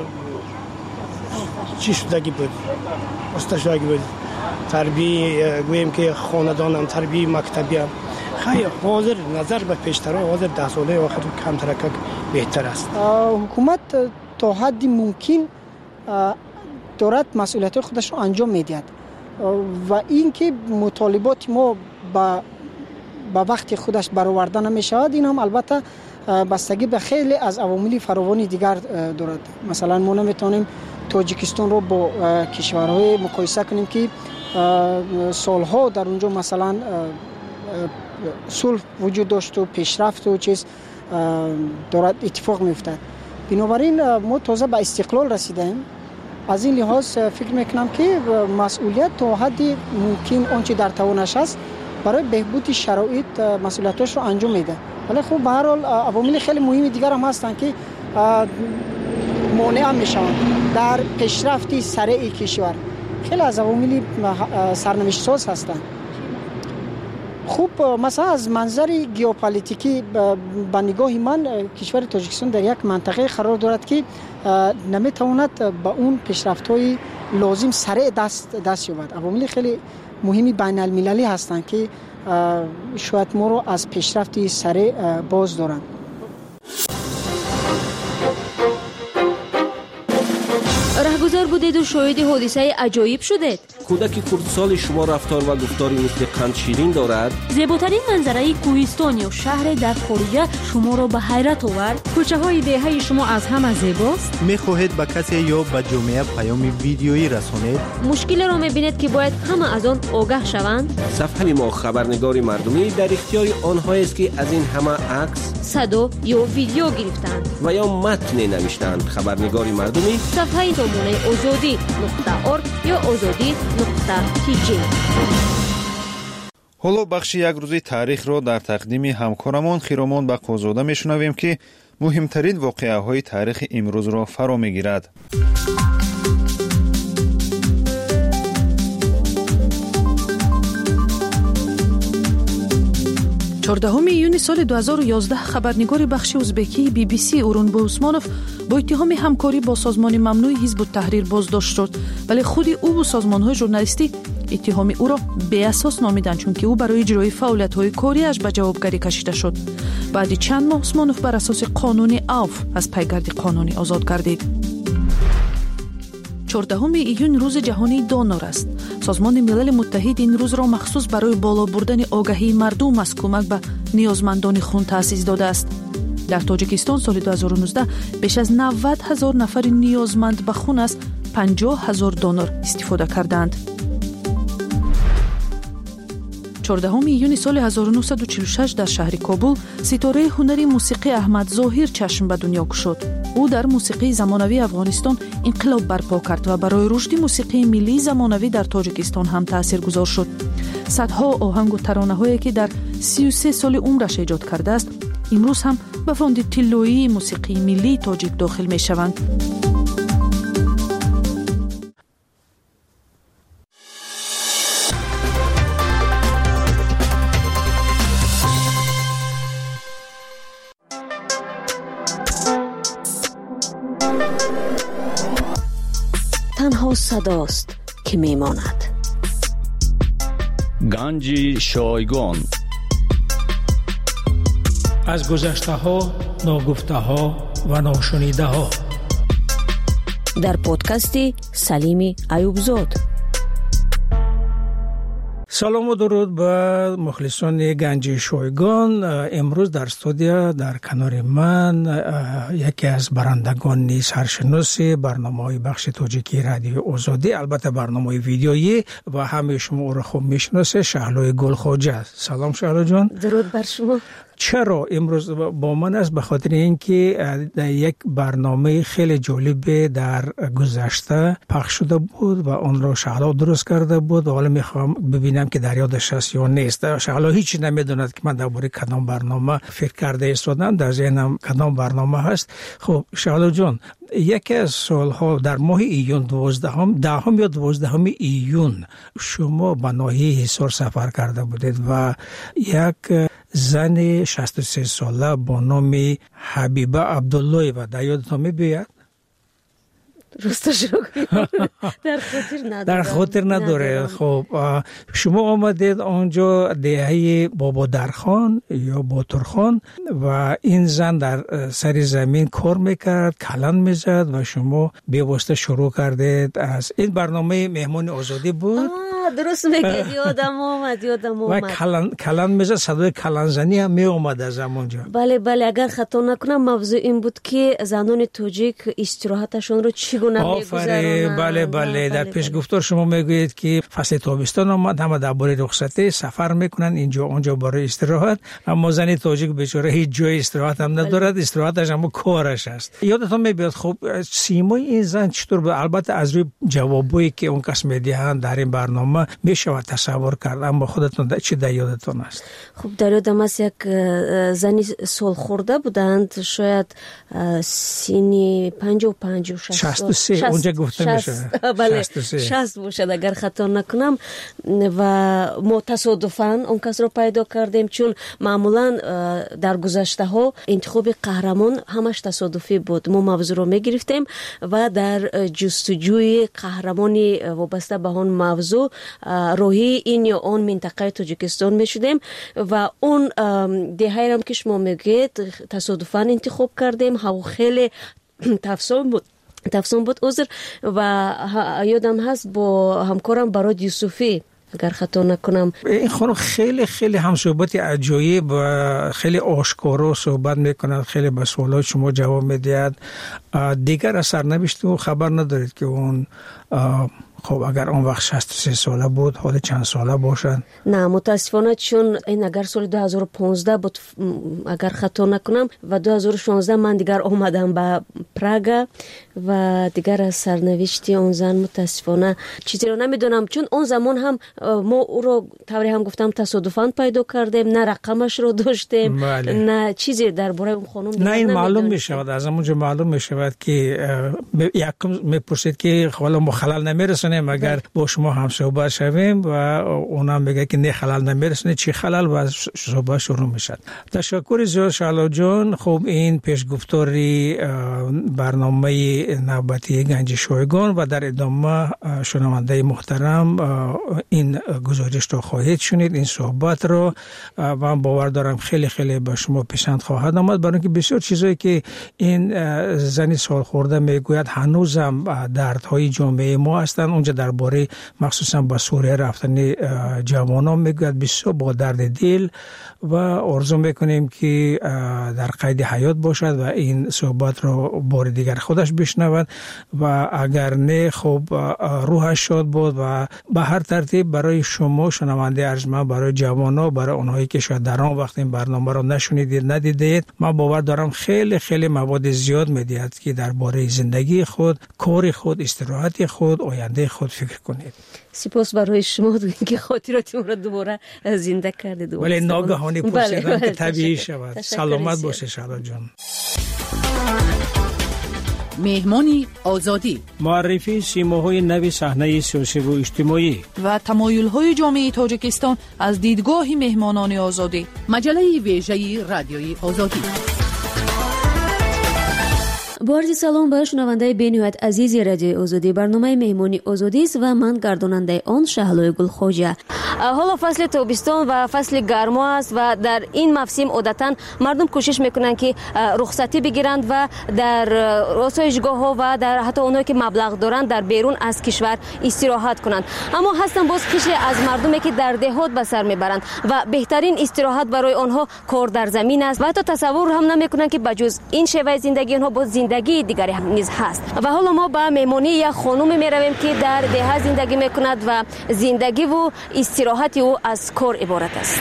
چی شدگی بود، استشاگی بود. تربیه گویم که خاندانم تربیه مکتبی هم خیلی حاضر نظر به پیشتر حاضر 10 ساله آخر کم ترکک بهتر است. حکومت تا حدی ممکن دارد مسئولیت خودش رو انجام میدهد و اینکه مطالبات ما به وقت خودش برآورده نمیشود، این هم البته بستگی به خیلی از عوامل فراوانی دیگر دارد. مثلا ما نمیتونیم تاجیکستان رو با کشورهای مقایسه کنیم که سالها در اونجا مثلا صلح وجود داشت و پیشرفت و چیز دارد اتفاق میفتد. بنابراین ما تازه به استقلال رسیدیم، از این لحاظ فکر میکنم که مسئولیت تا حدی ممکن آنچه در توانش است برای بهبود شرایط مسئولیتش رو انجام میده. ولی خب به هر حال عوامل خیلی مهمی دیگر هم هستن که مانع میشن در پیشرفت سریع کشور. خیلی از عوامل سرنوشت ساز هستند. خوب مثلا از منظر ژئوپلیتیکی به نگاه من کشور تاجیکستان در یک منطقه قرار دارد که نمیتواند به اون پیشرفت‌های لازم سریع دست یابد. عوامل خیلی مهمی بین المللی هستند که شاید ما رو از پیشرفت سریع باز دارند. رهگذر بودید و شاهد حادثه عجایب شدید. کودک کردسال شما رفتار و گفتاری مثل قند شیرین دارد. زیباترین منظره کوهستان یا شهر در خارج شما را به حیرت آورد. کوچه های دهه شما از همه زیباست. میخواهید به کسی یا به جامعه پیام ویدیویی رسانید. مشکل را میبینید که باید همه از آن آگاه شوند. صفحه ما خبرنگار مردمی در اختیار آنهایی است که از این همه عکس، صدا یا ویدیو گرفتند و یا متن نوشتند. خبرنگار مردمی صفحه نمونه azadi.org یا azadi.tg. حالا بخش یک روزی تاریخ را در تقدیم همکارمان خیرامان بقازاده میشنویم که مهمترین واقعه های تاریخ امروز را فرا میگیرد. 14 ایون سال 2011 خبرنگار بخش ازبکی BBC اورونبو عثمانوف با اتهام همکاری با سازمان ممنوع حزب التحریر بازداشت شد، ولی خود او و سازمان‌های ژورنالیستی اتهام او را بی اساس نامیدند، چون که او برای اجرای فعالیت‌های کاریش به جوابگری کشیده شد. بعد چند ماه عثمانوف بر اساس قانون عفو از پیگرد قانونی آزاد گردید. 14 ایون روز جهانی دونور است. سازمان ملل متحد این روز را مخصوص برای بالا بردن آگاهی مردم از کمک به نیازمندان خون تأسیس داده است. در تاجیکستان سال 2019 بیش از 90,000 نفر نیازمند به خون از 50,000 دونور استفاده کردند. 14 ایون سال 1946 در شهر کابل ستاره هنری موسیقی احمد ظاهر چشم به دنیا گشود. او در موسیقی زمانوی افغانستان انقلاب برپا کرد و برای رشد موسیقی ملی زمانوی در تاجیکستان هم تاثیرگذار شد. صدها آهنگ و ترانه‌هایی که در 33 سال عمرش ایجاد کرده است، امروز هم به فوند طلایی موسیقی ملی تاجیک داخل می‌شوند. تنها صداست که میماند. گنج شایگان از گذشته ها، ناگفته ها و ناشنیده ها در پادکست سلیم ایوبزاد. سلام و درود به مخلصان گنج شایگان. امروز در استودیو در کنار من یکی از برندگان سرشناس برنامه‌های بخش تاجیکی رادیو آزادی، البته برنامه ویدیویی و همه شما او را خوب میشناسه، شهلای گلخواجه. سلام شهلا جان. درود بر شما. چرا امروز با من است؟ به خاطر اینکه یک برنامه خیلی جالب در گذشته پخش شده بود و آن را شهلا درست کرده بود و حالا میخوام ببینم که در یادش هست یا نیست. شهلا هیچ نمیدوند که من درباره کدام برنامه فکر کرده ایستادم، در ذهنم کدام برنامه هست. خب شهلا جان، یکی از سالها در ماه ایون 10 یا 12 ایون شما به ناحیه حصار سفر کرده بودید و یک زن 63 ساله با نام حبیبه عبدالله و در یادتان بیاد؟ درستش رو در خاطر نداره. خب شما آمدید آنجا دهه بابا درخان یا باترخان و این زن در سر زمین کار میکرد، کلان میزد و شما بیواسطه شروع کردید. از این برنامه مهمان آزادی بود. درست میگه، یادم اومد. و کلان میزد، صدای کلان زنی هم می اومد از اونجا. بله اگر خطا نکنم موضوع این بود که زنان تاجیک استراحتشون رو چی چگونه میگذرونند؟ بله در پیش گفتار شما میگویید که فصل تابستان آمد، همه درباره رخصتی سفر میکنن اینجا اونجا برای استراحت، اما زن تاجیک بیچاره هیچ جای استراحت هم ندارد، استراحتش هم کارش است. یادتون میاد خب سیمای این زن چطور؟ البته از روی جوابایی که اون کس میدهند در این برنامه میشود تصور کرد، اما خودتون چی در یادتون است؟ خب در یادم است یک زنی سال خورده بودند، شاید سینی 55 و 63 اونجا گفته میشه. بله 60 باشد اگر خطا نکنم. و ما تصادفاً اون کس رو پیدا کردیم، چون معمولا در گذشته ها انتخاب قهرمان همش تصادفی بود. ما موضوع رو میگرفتیم و در جستجوی قهرمانی وابسته به اون موضوع روحی این یا اون منطقه تاجیکستان میشدیم و اون دهه هم که شما میگید تصادفاً انتخاب کردیم. هوا خیلی تفسون بود عذر. و یادم هست با همکارم براد یوسفی اگر خطا نکنم، این خانم خیلی خیلی هم صحبت عجایب و خیلی آشکارا صحبت میکند، خیلی به سوالات شما جواب میدهد. دیگر از سرنوشت او خبر ندارید که اون خب اگر اون وقت 63 ساله بود حالا چند ساله باشد؟ نه متاسفانه، چون این اگر سال 2015 بود اگر خطا نکنم و 2016 من دیگر آمدم به پراگ و دیگر از سرنوشتی اون زن متاسفانه چیزی رو نمیدونم، چون اون زمان هم ما او رو طوری هم گفتم تصادفاً پیدا کردیم، نه رقمش رو داشتیم نه چیزی درباره اون خانم نه این معلوم میشود، از همونجا معلوم میشود که یکم میپرسید که حالا ما خلل نمیرسونیم اگر با شما هم صحبت شویم و اونم میگه که نه خلل نمیرسونه، چی خلل و صحبت شروع میشد. تشکر زیاد شعلا جان. خب این پیشگفتاری برنامه نوبتی گنج شایگان و در ادامه شنونده محترم این گزارش رو خواهید شنید، این صحبت رو من باور دارم خیلی خیلی به شما پسند خواهد آمد، برای اینکه بسیار چیزایی که این زنی سال خورده میگوید هنوزم دردهای جامعه ما هستند. اونجا درباره مخصوصا با سوریه رفتن جوانان میگوید بسیار با درد دل و آرزو میکنیم که در قید حیات باشد و این صحبت رو بار دیگر خودش بشنود و اگر نه خب روحش شاد بود. و به هر ترتیب برای شما شنونده ارجمند، برای جوانان، برای اونهایی که شاید در آن وقت این برنامه رو نشنیدید ندیدید، من باور دارم خیلی خیلی مواد زیاد میدهد که درباره زندگی خود، کار خود، استراحت خود، آینده خود فکر کنید. سپاس برای شما که خاطراتم رو دوباره زنده کردید. ولی ناگهانی پرسیدم که طبیعی شود. سلامت باشه شعلا جان. مهمانی آزادی، معرفی سیماهای نو صحنه سیاسی و اجتماعی و تمایل‌های جامعه تاجیکستان از دیدگاه مهمانان آزادی. مجله ویژه رادیوی آزادی. با عرض سلام به شنونده بین‌نهایت عزیز رادیو آزادی. برنامه مهمانی آزادی است و من گرداننده آن شهلای گلخوجه. حالا فصل تابستان و فصل گرما است و در این موسم عادتاً مردم کوشش میکنن که رخصتی بگیرند و در آسایشگاه‌ها و در حتی اونایی که مبلغ دارند در بیرون از کشور استراحت کنند. اما هستن باز قشری از مردمی که در دهات به سر میبرند و بهترین استراحت برای آنها کار در زمین است و حتی تصور هم نمیکنن که بجز این شیوه زندگی آنها باز زندگی دیگری هم نیز هست. و حالا ما به مهمانی یک خانم میرویم که در ده زندگی میکند و زندگی و استراحت او از کار عبارت است.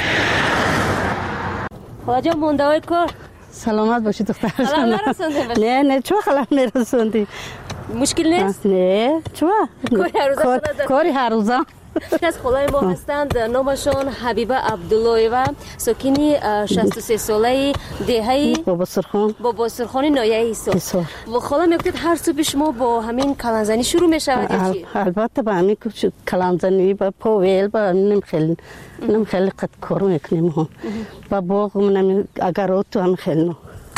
خواجه مونده های کار سلامت باشی دختر. خلال نرسونده باشی؟ نه چون خلال میرسوندی؟ مشکل نیست؟ نه چون کاری هر روزه. از خلای ما هستند، نامشان حبیبه عبداللهیوه، ساکنی 63 ساله دهه بابا سرخان نایه ایسا. و خلا میگوید هر صبح شما با همین کلانزنی شروع میشود یا چی؟ البته با همین کلانزنی با پاویل با نمیخیلی قد کارو میکنیم هم با باغ اگر تو هم خیلی.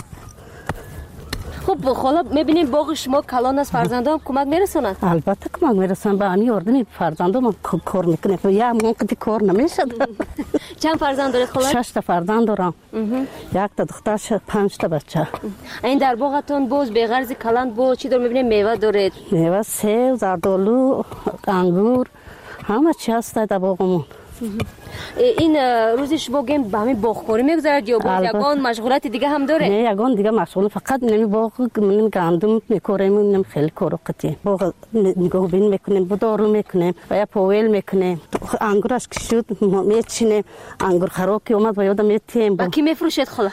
خب خالا میبینیم باغ شما کلان است، فرزندان کمک میرسونند؟ البته کمک میرسونند، با همین اردنی فرزندان کار میکنه یا موقعی کار نمیشد. چند فرزند دارید خالا؟ 6 تا فرزند دارم، 1 تا دختر 5 تا بچه. این در باغتون باز به غرض کلان با چی دار میبینیم؟ میوه دارید؟ میوه، سیب، زردآلو، انگور، همه چی هست در باغمون. این روز شما گیم با همین باغکاری میگذرد یا باز یگان مشغولیت دیگه هم داره؟ نه یگان دیگه مشغول فقط نمی باغ من گندم میکاریم نمی خیلی کارو قطعی باغ نگاه بین میکنیم بدارو میکنیم و یا پویل میکنیم انگورش که شد میچینیم انگور خراب که اومد و یادم میتیم با کی میفروشید خلا؟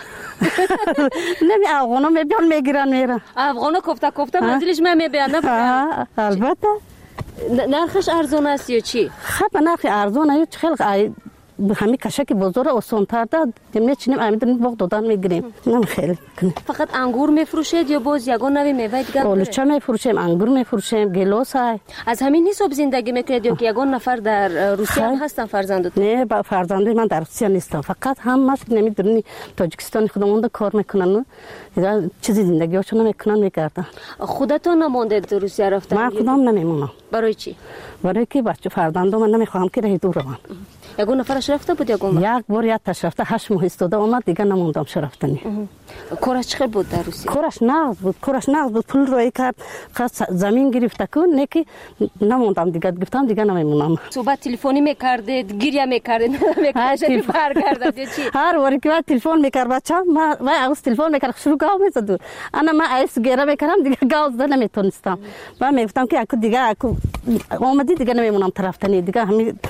نمی افغانا میبیان میگیرن میرن افغانا کوفته منزلش میبیان البته نرخش ارزون است یا چی؟ خب نرخ ارزون است خیلی همین کشک بزرگ آسان‌تر داد میچینیم امیدن باغ دادن میگیریم نم خیلی فقط انگور میفروشید یا باز یگان نوی میوه دیگه آلوچه میفروشیم انگور میفروشیم گیلاس های از همین حساب زندگی میکنید یا که یگان نفر در روسیه هستن فرزندت؟ نه با فرزندای من در روسیه نیستم فقط همش نمیدونی تاجیکستان خودمون کار میکنن چیزی زندگیشون میکنن میگردن خودتون نموندید روسیه رفتن؟ من خودم نمیمونم برای چی؟ برای که بچه فرزندام من نمیخوام که راه دور روم یگان نفرش رفته بود یگان یک بار یک رفته 8 ماه استاده اومد دیگه نموندم رفتنی کارش چقدر بود در روسیه؟ کارش نقد بود پول روی کرد زمین گرفته کن نکی نموندم دیگه گفتم دیگه نمیمونم صحبت تلفنی میکردید گریه میکردید نمیکردید برگردید چی هر وقتی که تلفن میکرد بچه‌م من از تلفن میکرد شروع گاو میزد انا ما ایس گیره میکردم دیگه گاو زدن نمیتونستم و میگفتم که اكو دیگه اومدی دیگه نمیمونم رفتنی دیگه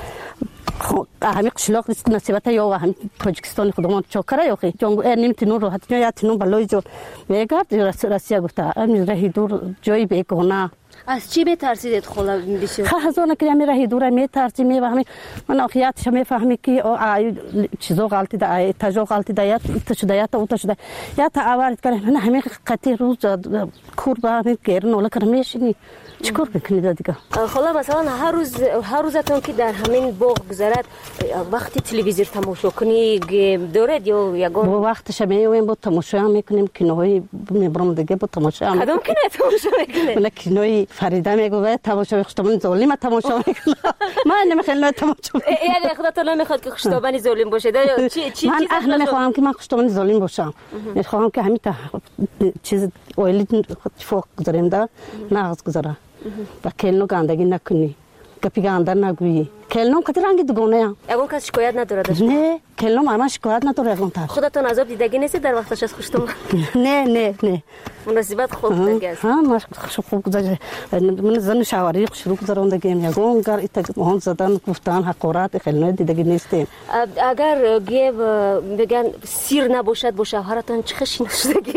همین قشلاق نصیبت یا همین تاجیکستان خودمون چاکره یا خی جنگو نمیتونن راحت یا تنون بالای جو میگرد روسیه گفته امیر راه دور جایی بگونه از چی میترسید خلا بسیار هزونه که امیر راه دور میترسی میفهمی من آخیاتش میفهمی که چیزا غلطی ده تجا غلطی ده یا تشدیات او تشدیات یا تعارض کنه من همین قطعی روز کور با گیرن ولا کرمیشنی چیکار بکنید دیگه خلا مثلا هر روزتون که در همین باغ گذرد وقتی تلویزیون تماشا کنی دارد یا یگان وقتش میایم با تماشا میکنیم کینوهای میبرم دیگه با تماشا کدام کینو تماشا میکنه من کینوی فریدا میگه تماشا خشتمن ظالم تماشا میکنه من نمیخوام تماشا یعنی خودتون نمیخواد که خشتمن ظالم باشه چی من اهل نمیخوام که من خشتمن ظالم باشم میخوام که همین چیز اویلی فوق گذاریم دا ناز گذاره و کلنو گندگی نکنی گپی گنده نگویی کلنو کتی رنگی دوگانه هم یگان کس شکایت نداره داشت؟ نه کلنو من شکایت نداره یگان تر خودتون عذاب دیدگی نیستید در وقتش از خوشتون؟ نه مناسبت خوب دیگه است ها من خوب گذاشت من زن شواری شروع گذاروندگیم یگان گر ایت مهان زدن گفتن حقارت کلنو دیدگی نیستیم اگر گیو بگن سیر نباشد با شوهرتون چه خشی نشدگی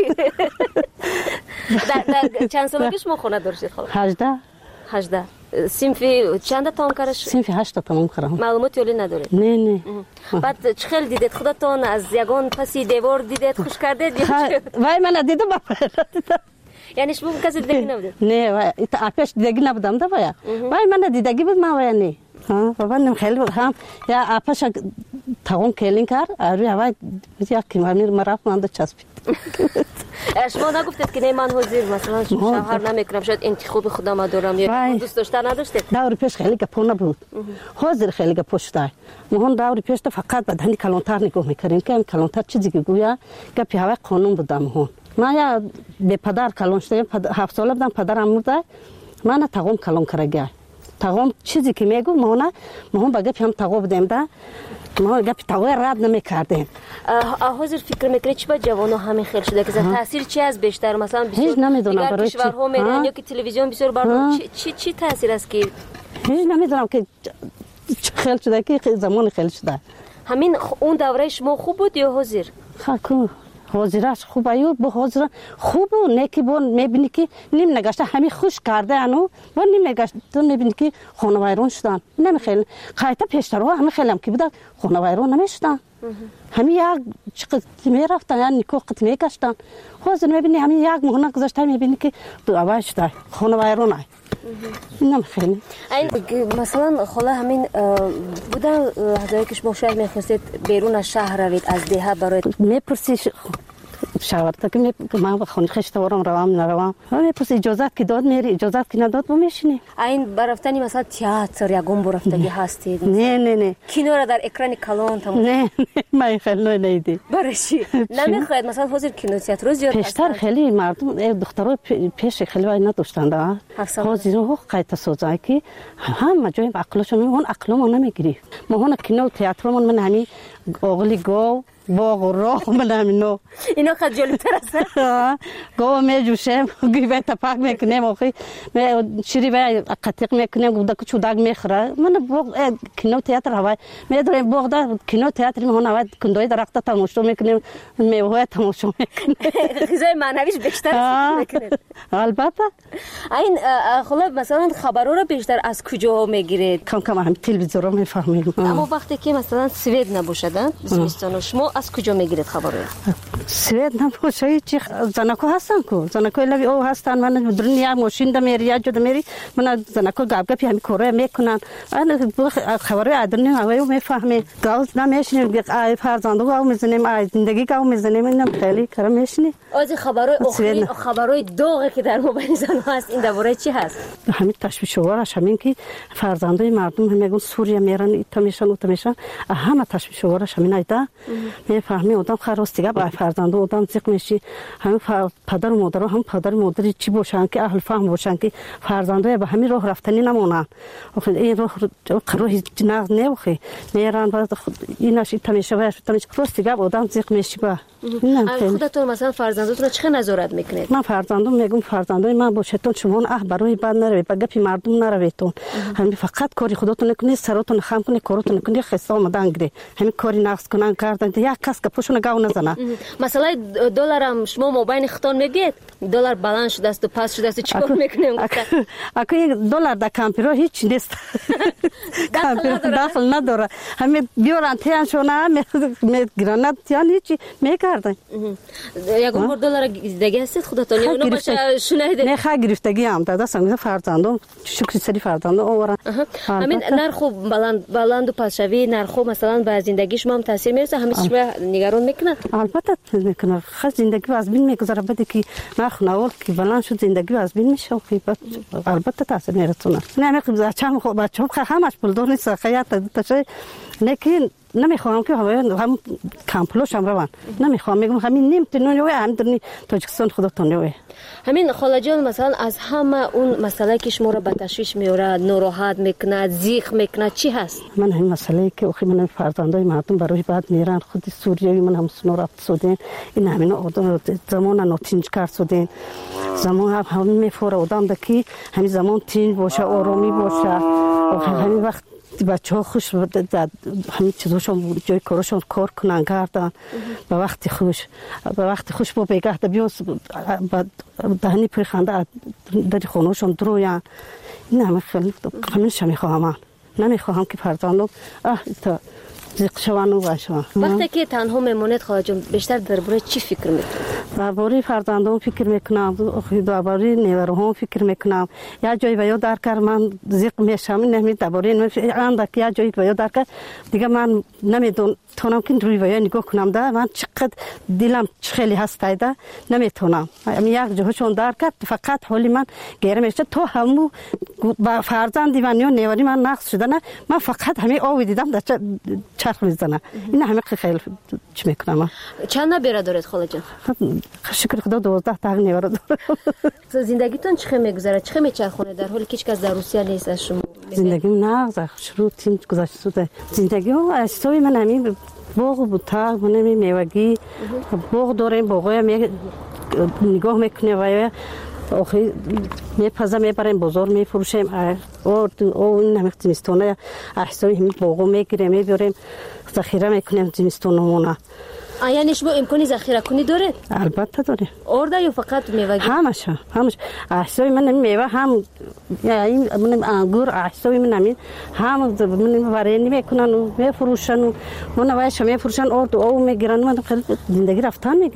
در چند سالگی شما خونه داشتید خاله 18 صنفی چند تام کارش صنفی 8 تمام کردم معلوماتی ولی نداره نه بعد چه خیلی دیدید خودتون از یگان پسی دیوار دیدید خوش کردید وای من دیدم یعنی شما کسی دیدگی نبود نه وای اپش دیدگی نبودم دا وای من دیدگی بود ما وای نه ها بابا خیلی هم یا اپش تاون کلین کار روی هوا یا کی مرا مانده چسبید شما نگفتید که نه من حاضر مثلا شوهر نمیکنم شاید انتخاب خودم دارم یا دوست داشتن نداشتید داوری پیش خیلی گپونه بود حاضر خیلی گپشتای مهون داوری پیش فقط بدنی کلانتر نگاه میکردیم که کلانتر چیزی که گویا گپی هوا قانون بودم مهون من یا به پدر کلان شدم 7 ساله بودم پدرم مرده من تاقوم کلان کرده تاقوم چیزی که میگو مهون با گپی هم تاقو بودم ده ما گپی تاقو رد نمیکردیم حاضر فکر میکنید چی با جوانو همین خیلی شده که تاثیر چی از بیشتر مثلا هیچ نمیدونم برای چی کشورها میرن یا که تلویزیون بسیار برنامه چی تاثیر است که هیچ نمیدونم که خیلی شده که زمان خیلی شده همین اون دوره شما خوب بود یا حاضر خاکو حاضرش خوب ایو با حاضر خوب نه که با میبینی که نیم نگشته همین خوش کرده انو با نیم نگشته تو میبینی که خانه ویران شدن نمیخیل قایتا پیشترها همه خیلی هم که بوده خانه ویران نمیشدن همین یک چقدر میرفتن یا نکو قط میگشتن حاضر میبینی همین یک مهنه گذاشته میبینی که دو اول شده خانه ویران های نمیخیلی مثلا خاله همین بوده هزایی که شما شاید میخواستید بیرون از شهر روید از دیه برای میپرسی شاورده که من به خونه خشتوارم روام نروام میپرس اجازت که داد میری اجازت که نداد ما میشینیم. این برفتنی مثلا تئاتر یگون برفتگی هستید؟ نه کینو را در اکران کلان تمام؟ نه من خیلی نیدی. برشی نمیخواید مثلا حضور کینو تئاتر رو زیاد پیشتر خیلی مردم دخترها پیش خیلی وای نداشتند. حاضر رو قایت سوزای که همه جای عقلشون اون عقلمون نمیگیری. ما هون کینو تئاترمون من همین اوغلی گو باغ و راه من همینو اینا خیلی جالب‌تر است. گو میجوشم گیوه تپاک میکنم آخی شیری و قطیق میکنم گودا که چوداگ میخوره من باغ کینو تئاتر هوای میدارم باغ دا کینو تئاتر میهون هوای کندوی درخت تماشا میکنیم میوه تماشا میکنیم غذای معنویش بیشتر میکنه. البته این خلا مثلا خبرها رو بیشتر از کجا میگیرید؟ کم هم تلویزیون رو میفهمیم. اما وقتی که مثلا سوئد نباشدن زمستان شما از کجا میگیرید خبر رو؟ سوئد نباشه چی زنکو هستن کو زنکو لوی او هستن من دنیا ماشین د میری یا جد میری من زنکو گپ همین کاره میکنن من خبر ادرنی هوای میفهمه گاز نمیشنیم فرزندو گاو میزنیم زندگی گاو میزنیم اینم خیلی کار میشنی از خبرای داغی که در موبایل زن هست این درباره چی هست؟ همین تشویش وارش همین که فرزندای مردم میگن سوریه میرن ایتا میشن همه تشویش وارش همین ایدا میفهمی آدم خراستی با فرزند آدم زیق میشی همین پدر و مادر هم پدر و مادری چی باشن که اهل فهم باشن که فرزندای به همین راه رفتنی نمونن این راه جناز نبخی میرن بعد ایناش تمیشه و تمیشه راستی آدم زیق میشی با خودتون مثلا فرزنداتون چه نظارت میکنید؟ من فرزندم میگم فرزندای من باشتون شما برای بعد نروید به گپی مردم نرویدتون همین فقط کاری خودتون نکنید سراتون خم کنید کارتون نکنید خسته آمدن گیری همین کاری نقص کنن کردن یک کس که پوشون گاو نزنه مثلا دلار هم شما موبایل خودتون میگید دلار بالانس شده است و پاس شده است چیکار میکنیم؟ اگه یک دلار در کامپیوتر هیچ نیست کامپیوتر داخل نداره همین بیارن تیان شونه میگیرن تیان هیچی میکردن یکم بار دلار دیگه است خودتون اونو باشه شنیده نه خا گرفتگی هم داده سنگ فرزندم شکر سری فرزندم آورن همین نرخ بلند و پاسشوی نرخ مثلا به زندگی شما هم تاثیر میرسه همین شما نگران میکنه؟ البته میکنه خود زندگی از بین میگذره بعد که نرخ نوال که بلند شد زندگی از بین میشه البته تاثیر میرسونه نه میگم بچه‌ها همش پول دار نیست خیاط تشه لیکن نمیخوام که هم کامپلوش هم روان نمیخوام میگم همین نیم تنونی هم در تاجیکستان خودتون همین خاله جان مثلا از همه اون مسئله که شما را به تشویش میاره ناراحت میکنه زیخ میکنه چی هست؟ من همین مسئله که اخی من فرزندای مردم برای بعد میرن خود سوریایی من هم رفت شدن این همین آدم زمان ناتینج کرد شدن زمان هم میفوره آدم دکی همین زمان تینج باشه آرامی باشه همین وقت بچه‌ها خوش همین چیزاشون جای کارشون کار کنن کردن به وقتی خوش با بگه بیان دهنی پریخنده در خونهشون درویان این همه خیلی همیشه میخواهم نمیخواهم که فرزندم تا زیق شوان و باشم. وقتی که تنها میمونید خاله جان بیشتر درباره چی فکر میکنید؟ درباره فرزندان فکر میکنم درباره نیوه‌ها فکر میکنم یا جایی و یا در کار من زیق میشم نمیدونم درباره اندک یا جایی و یا در کار دیگه من نمیدونم تونم که روی و یا نگاه کنم ده من چقدر دلم خیلی هستایده نمیتونم یک جهشون در کرد فقط حالی من گیره میشه تو همو با فرزندی من یا نیوری من نقص شده نه من فقط همین آوی دیدم در چرخ میزنه این همه خیلی چی میکنم چند نبیره دارید خاله جان؟ شکر خدا 12 تا نیوره داره. زندگیتون چه میگذره چه میچرخونه در حالی که هیچ کس در روسیه نیست از شما؟ زندگیم نه شروع تیم گذشته شده زندگی اصلی من همین باغ بود تا منمی میوگی باغ داریم باغای نگاه میکنه و آخی میپزه میبریم بازار میفروشیم او نمیخ زمستانه احسایی همین باغو میگیریم میبریم ذخیره میکنیم زمستانمونه یعنی شما امکانی ذخیره کنی داره؟ البته داره. آرده یا فقط میوه؟ همش. احسای من میوه هم این من انگور احسای من همین هم من وارینی میکنن و میفروشن و من وایش میفروشن او میگیرن من خیلی زندگی رفتن میگیره.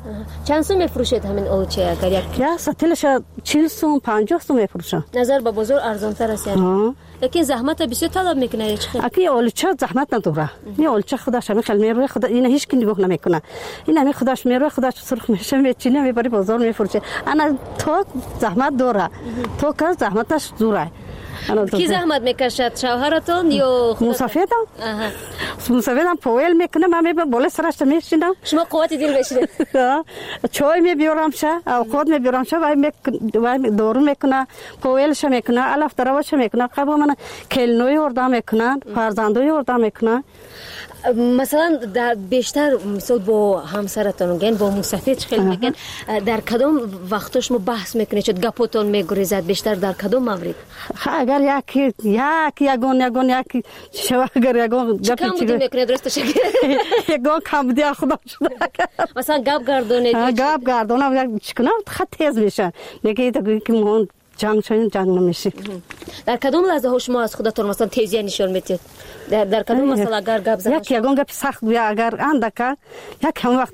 چند سو میفروشید همین آلوچه اگر یک سطلش 40 سوم 50 سوم میفروشم. نظر به بازار ارزان تر است یعنی. لیکن زحمت بسیار طلب میکنه چه؟ اکی آلوچه زحمت نداره. این آلوچه خودش همین خیلی میروه خدا این هیچ کی نگاه نمیکنه. این همین خودش میروه خودش سرخ میشه میچینه میبری بازار میفروشه. انا تو زحمت داره. تو که زحمتش دوره. کی زحمت میکشد شوهرتون یا مسافرم؟ مسافرم پویل میکنه من میبرم بالا سرش میشینم. شما قوت دل بشید. چای میبیارم شه اوقات میبیارم شه وای دورو میکنه پویلش میکنه الف دروش میکنه قبل من کلنوی اردام میکنن فرزندوی اردام میکنن. مثلا در بیشتر مثلا با همسرتون گن با مسافرت خیلی میگن در کدام وقتا شما بحث میکنید چه گپتون میگریزد بیشتر در کدام مورد؟ اگر یکی شو اگر یگون گپی چی میکنه درست شکل یگون کم دی خدا شده مثلا گپ گردونید گپ گردونم یک چکنم خط تیز میشه نگید که مون جنگ نمیشه. در کدام لحظه ها شما از خودتون مثلا تیزی نشون میدید؟ در کدام مثلا اگر گپ زدن یک یگون گپ سخت بیا اگر اندکا یک هم وقت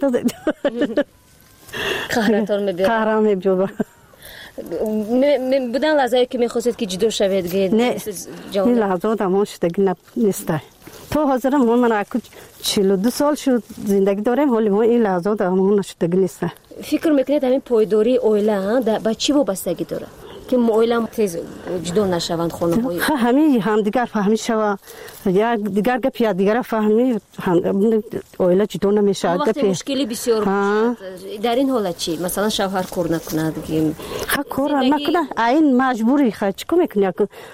قهرتون میبینید قهرم میبینید بودن لحظه که میخواستید که جدا شوید گید نه این لحظه دمون شدگی نیست. تو حاضرم من اکو 42 سال شد زندگی دارم ولی ما این لحظه دمون شدگی نیست. فکر میکنید همین پایداری اویله با چی وابستگی داره که اویله تیز جدا نشوند خانم‌ها؟ همین هم دیگر فهمی شوا یا دیگر گپ یا دیگر فهمی اویله جدا نمیشه. وقتی مشکلی بسیار در این حالت چی مثلا شوهر کار نکند که کار نکنه این مجبوری چیکار میکنی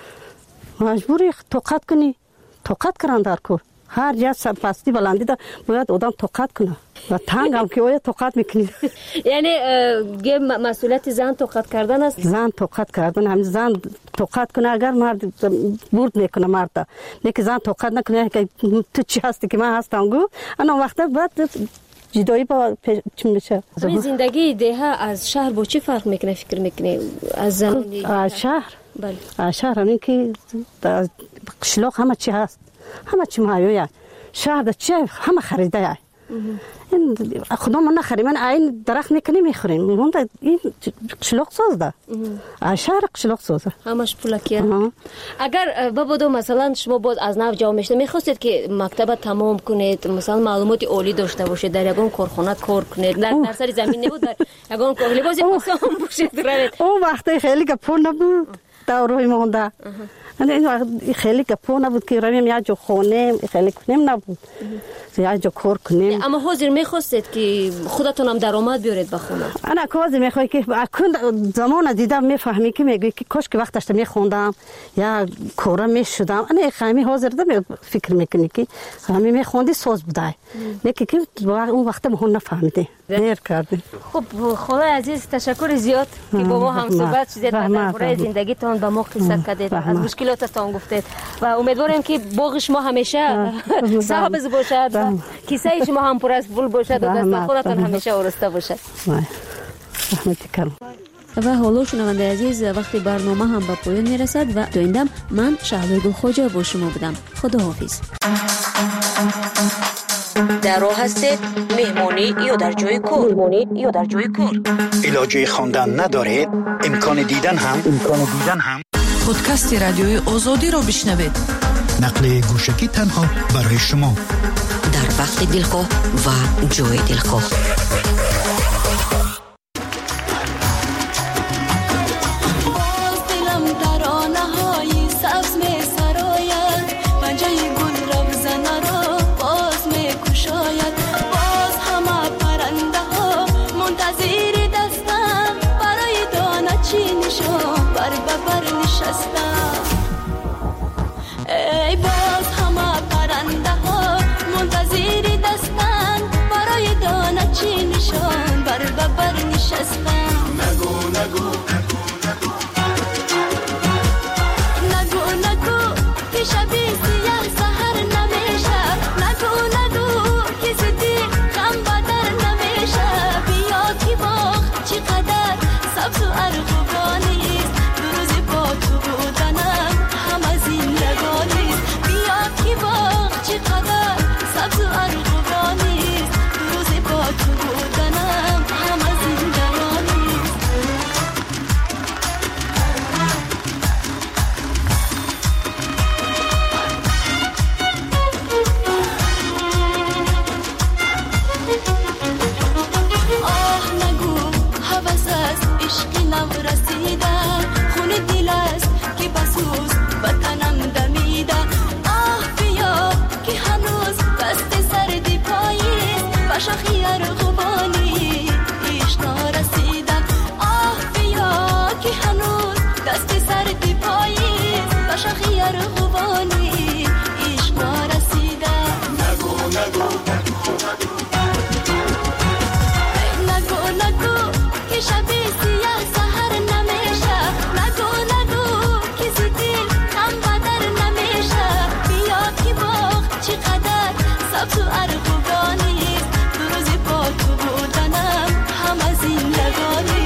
مجبوری طاقت کنی طاقت کردن در کار هر جا سرپستی بلندی دا باید آدم طاقت کنه و تنگ هم که اوید طاقت میکنی. یعنی مسئولیت زن طاقت کردن است؟ زن طاقت کردن هم زن طاقت کنه اگر مرد برد میکنه مرد لیکن زن طاقت نکنه که تو چی هستی که من هستم گو انا وقتا بعد جدایی با چی میشه. زندگی دیها از شهر با چی فرق میکنه فکر میکنی از زنانی؟ از شهر؟ بله. شهر همین که قشلاق همه چی هست همه چی مایویه شهر ده چه همه خریده این خدا من نخریم من این درخت میکنی میخوریم من این قشلاق ساز ده شهر قشلاق سازه همش پولکیه. اگر بابا مثلا شما باز از نو جا میشته میخواستید که مکتب تمام کنید مثلا معلومات عالی داشته باشید در یگان کارخانه کار کنید در سر زمین نبود در یگان کار بازی قسم باشید اون وقتی خیلی گپو نبود دوروی مونده این خیلی گپو نبود که رویم یا جو خونه خیلی کنیم نبود یا جو کار کنیم. اما حاضر میخواستید که خودتون هم درآمد بیارید به خونه؟ انا کاز میخوای که اکن زمان دیدم میفهمی که میگی که کاش که وقتش میخوندم یا کارم میشدم انا خیلی حاضر دم فکر میکنی که همین میخوندی ساز بوده لیکن که اون وقت ما نفهمیدیم دیر کردیم. خب خدای عزیز تشکر زیاد که با ما هم صحبت شدید درباره زندگیتون با ما قصه کردید از مشکلاتتون گفتید و امیدوارم که باغ شما همیشه سبز باشد و کیسه شما هم پر از پول باشد و دست خودتون همیشه آراسته باشد. و حالا شنونده عزیز وقتی برنامه هم به پایان میرسد و دویندم من شهلا گلخواجه با شما بودم. خداحافظ. در راه هستید مهمانی یا در جای کار علاجه خواندن ندارید امکان دیدن هم پادکست رادیوی آزادی را بشنوید. نقل گوشکی تنها برای شما در وقت دلخواه و جای دلخواه. ای باز همه پرنده ها منتظر دستن برای دانه چی نشان زندگانی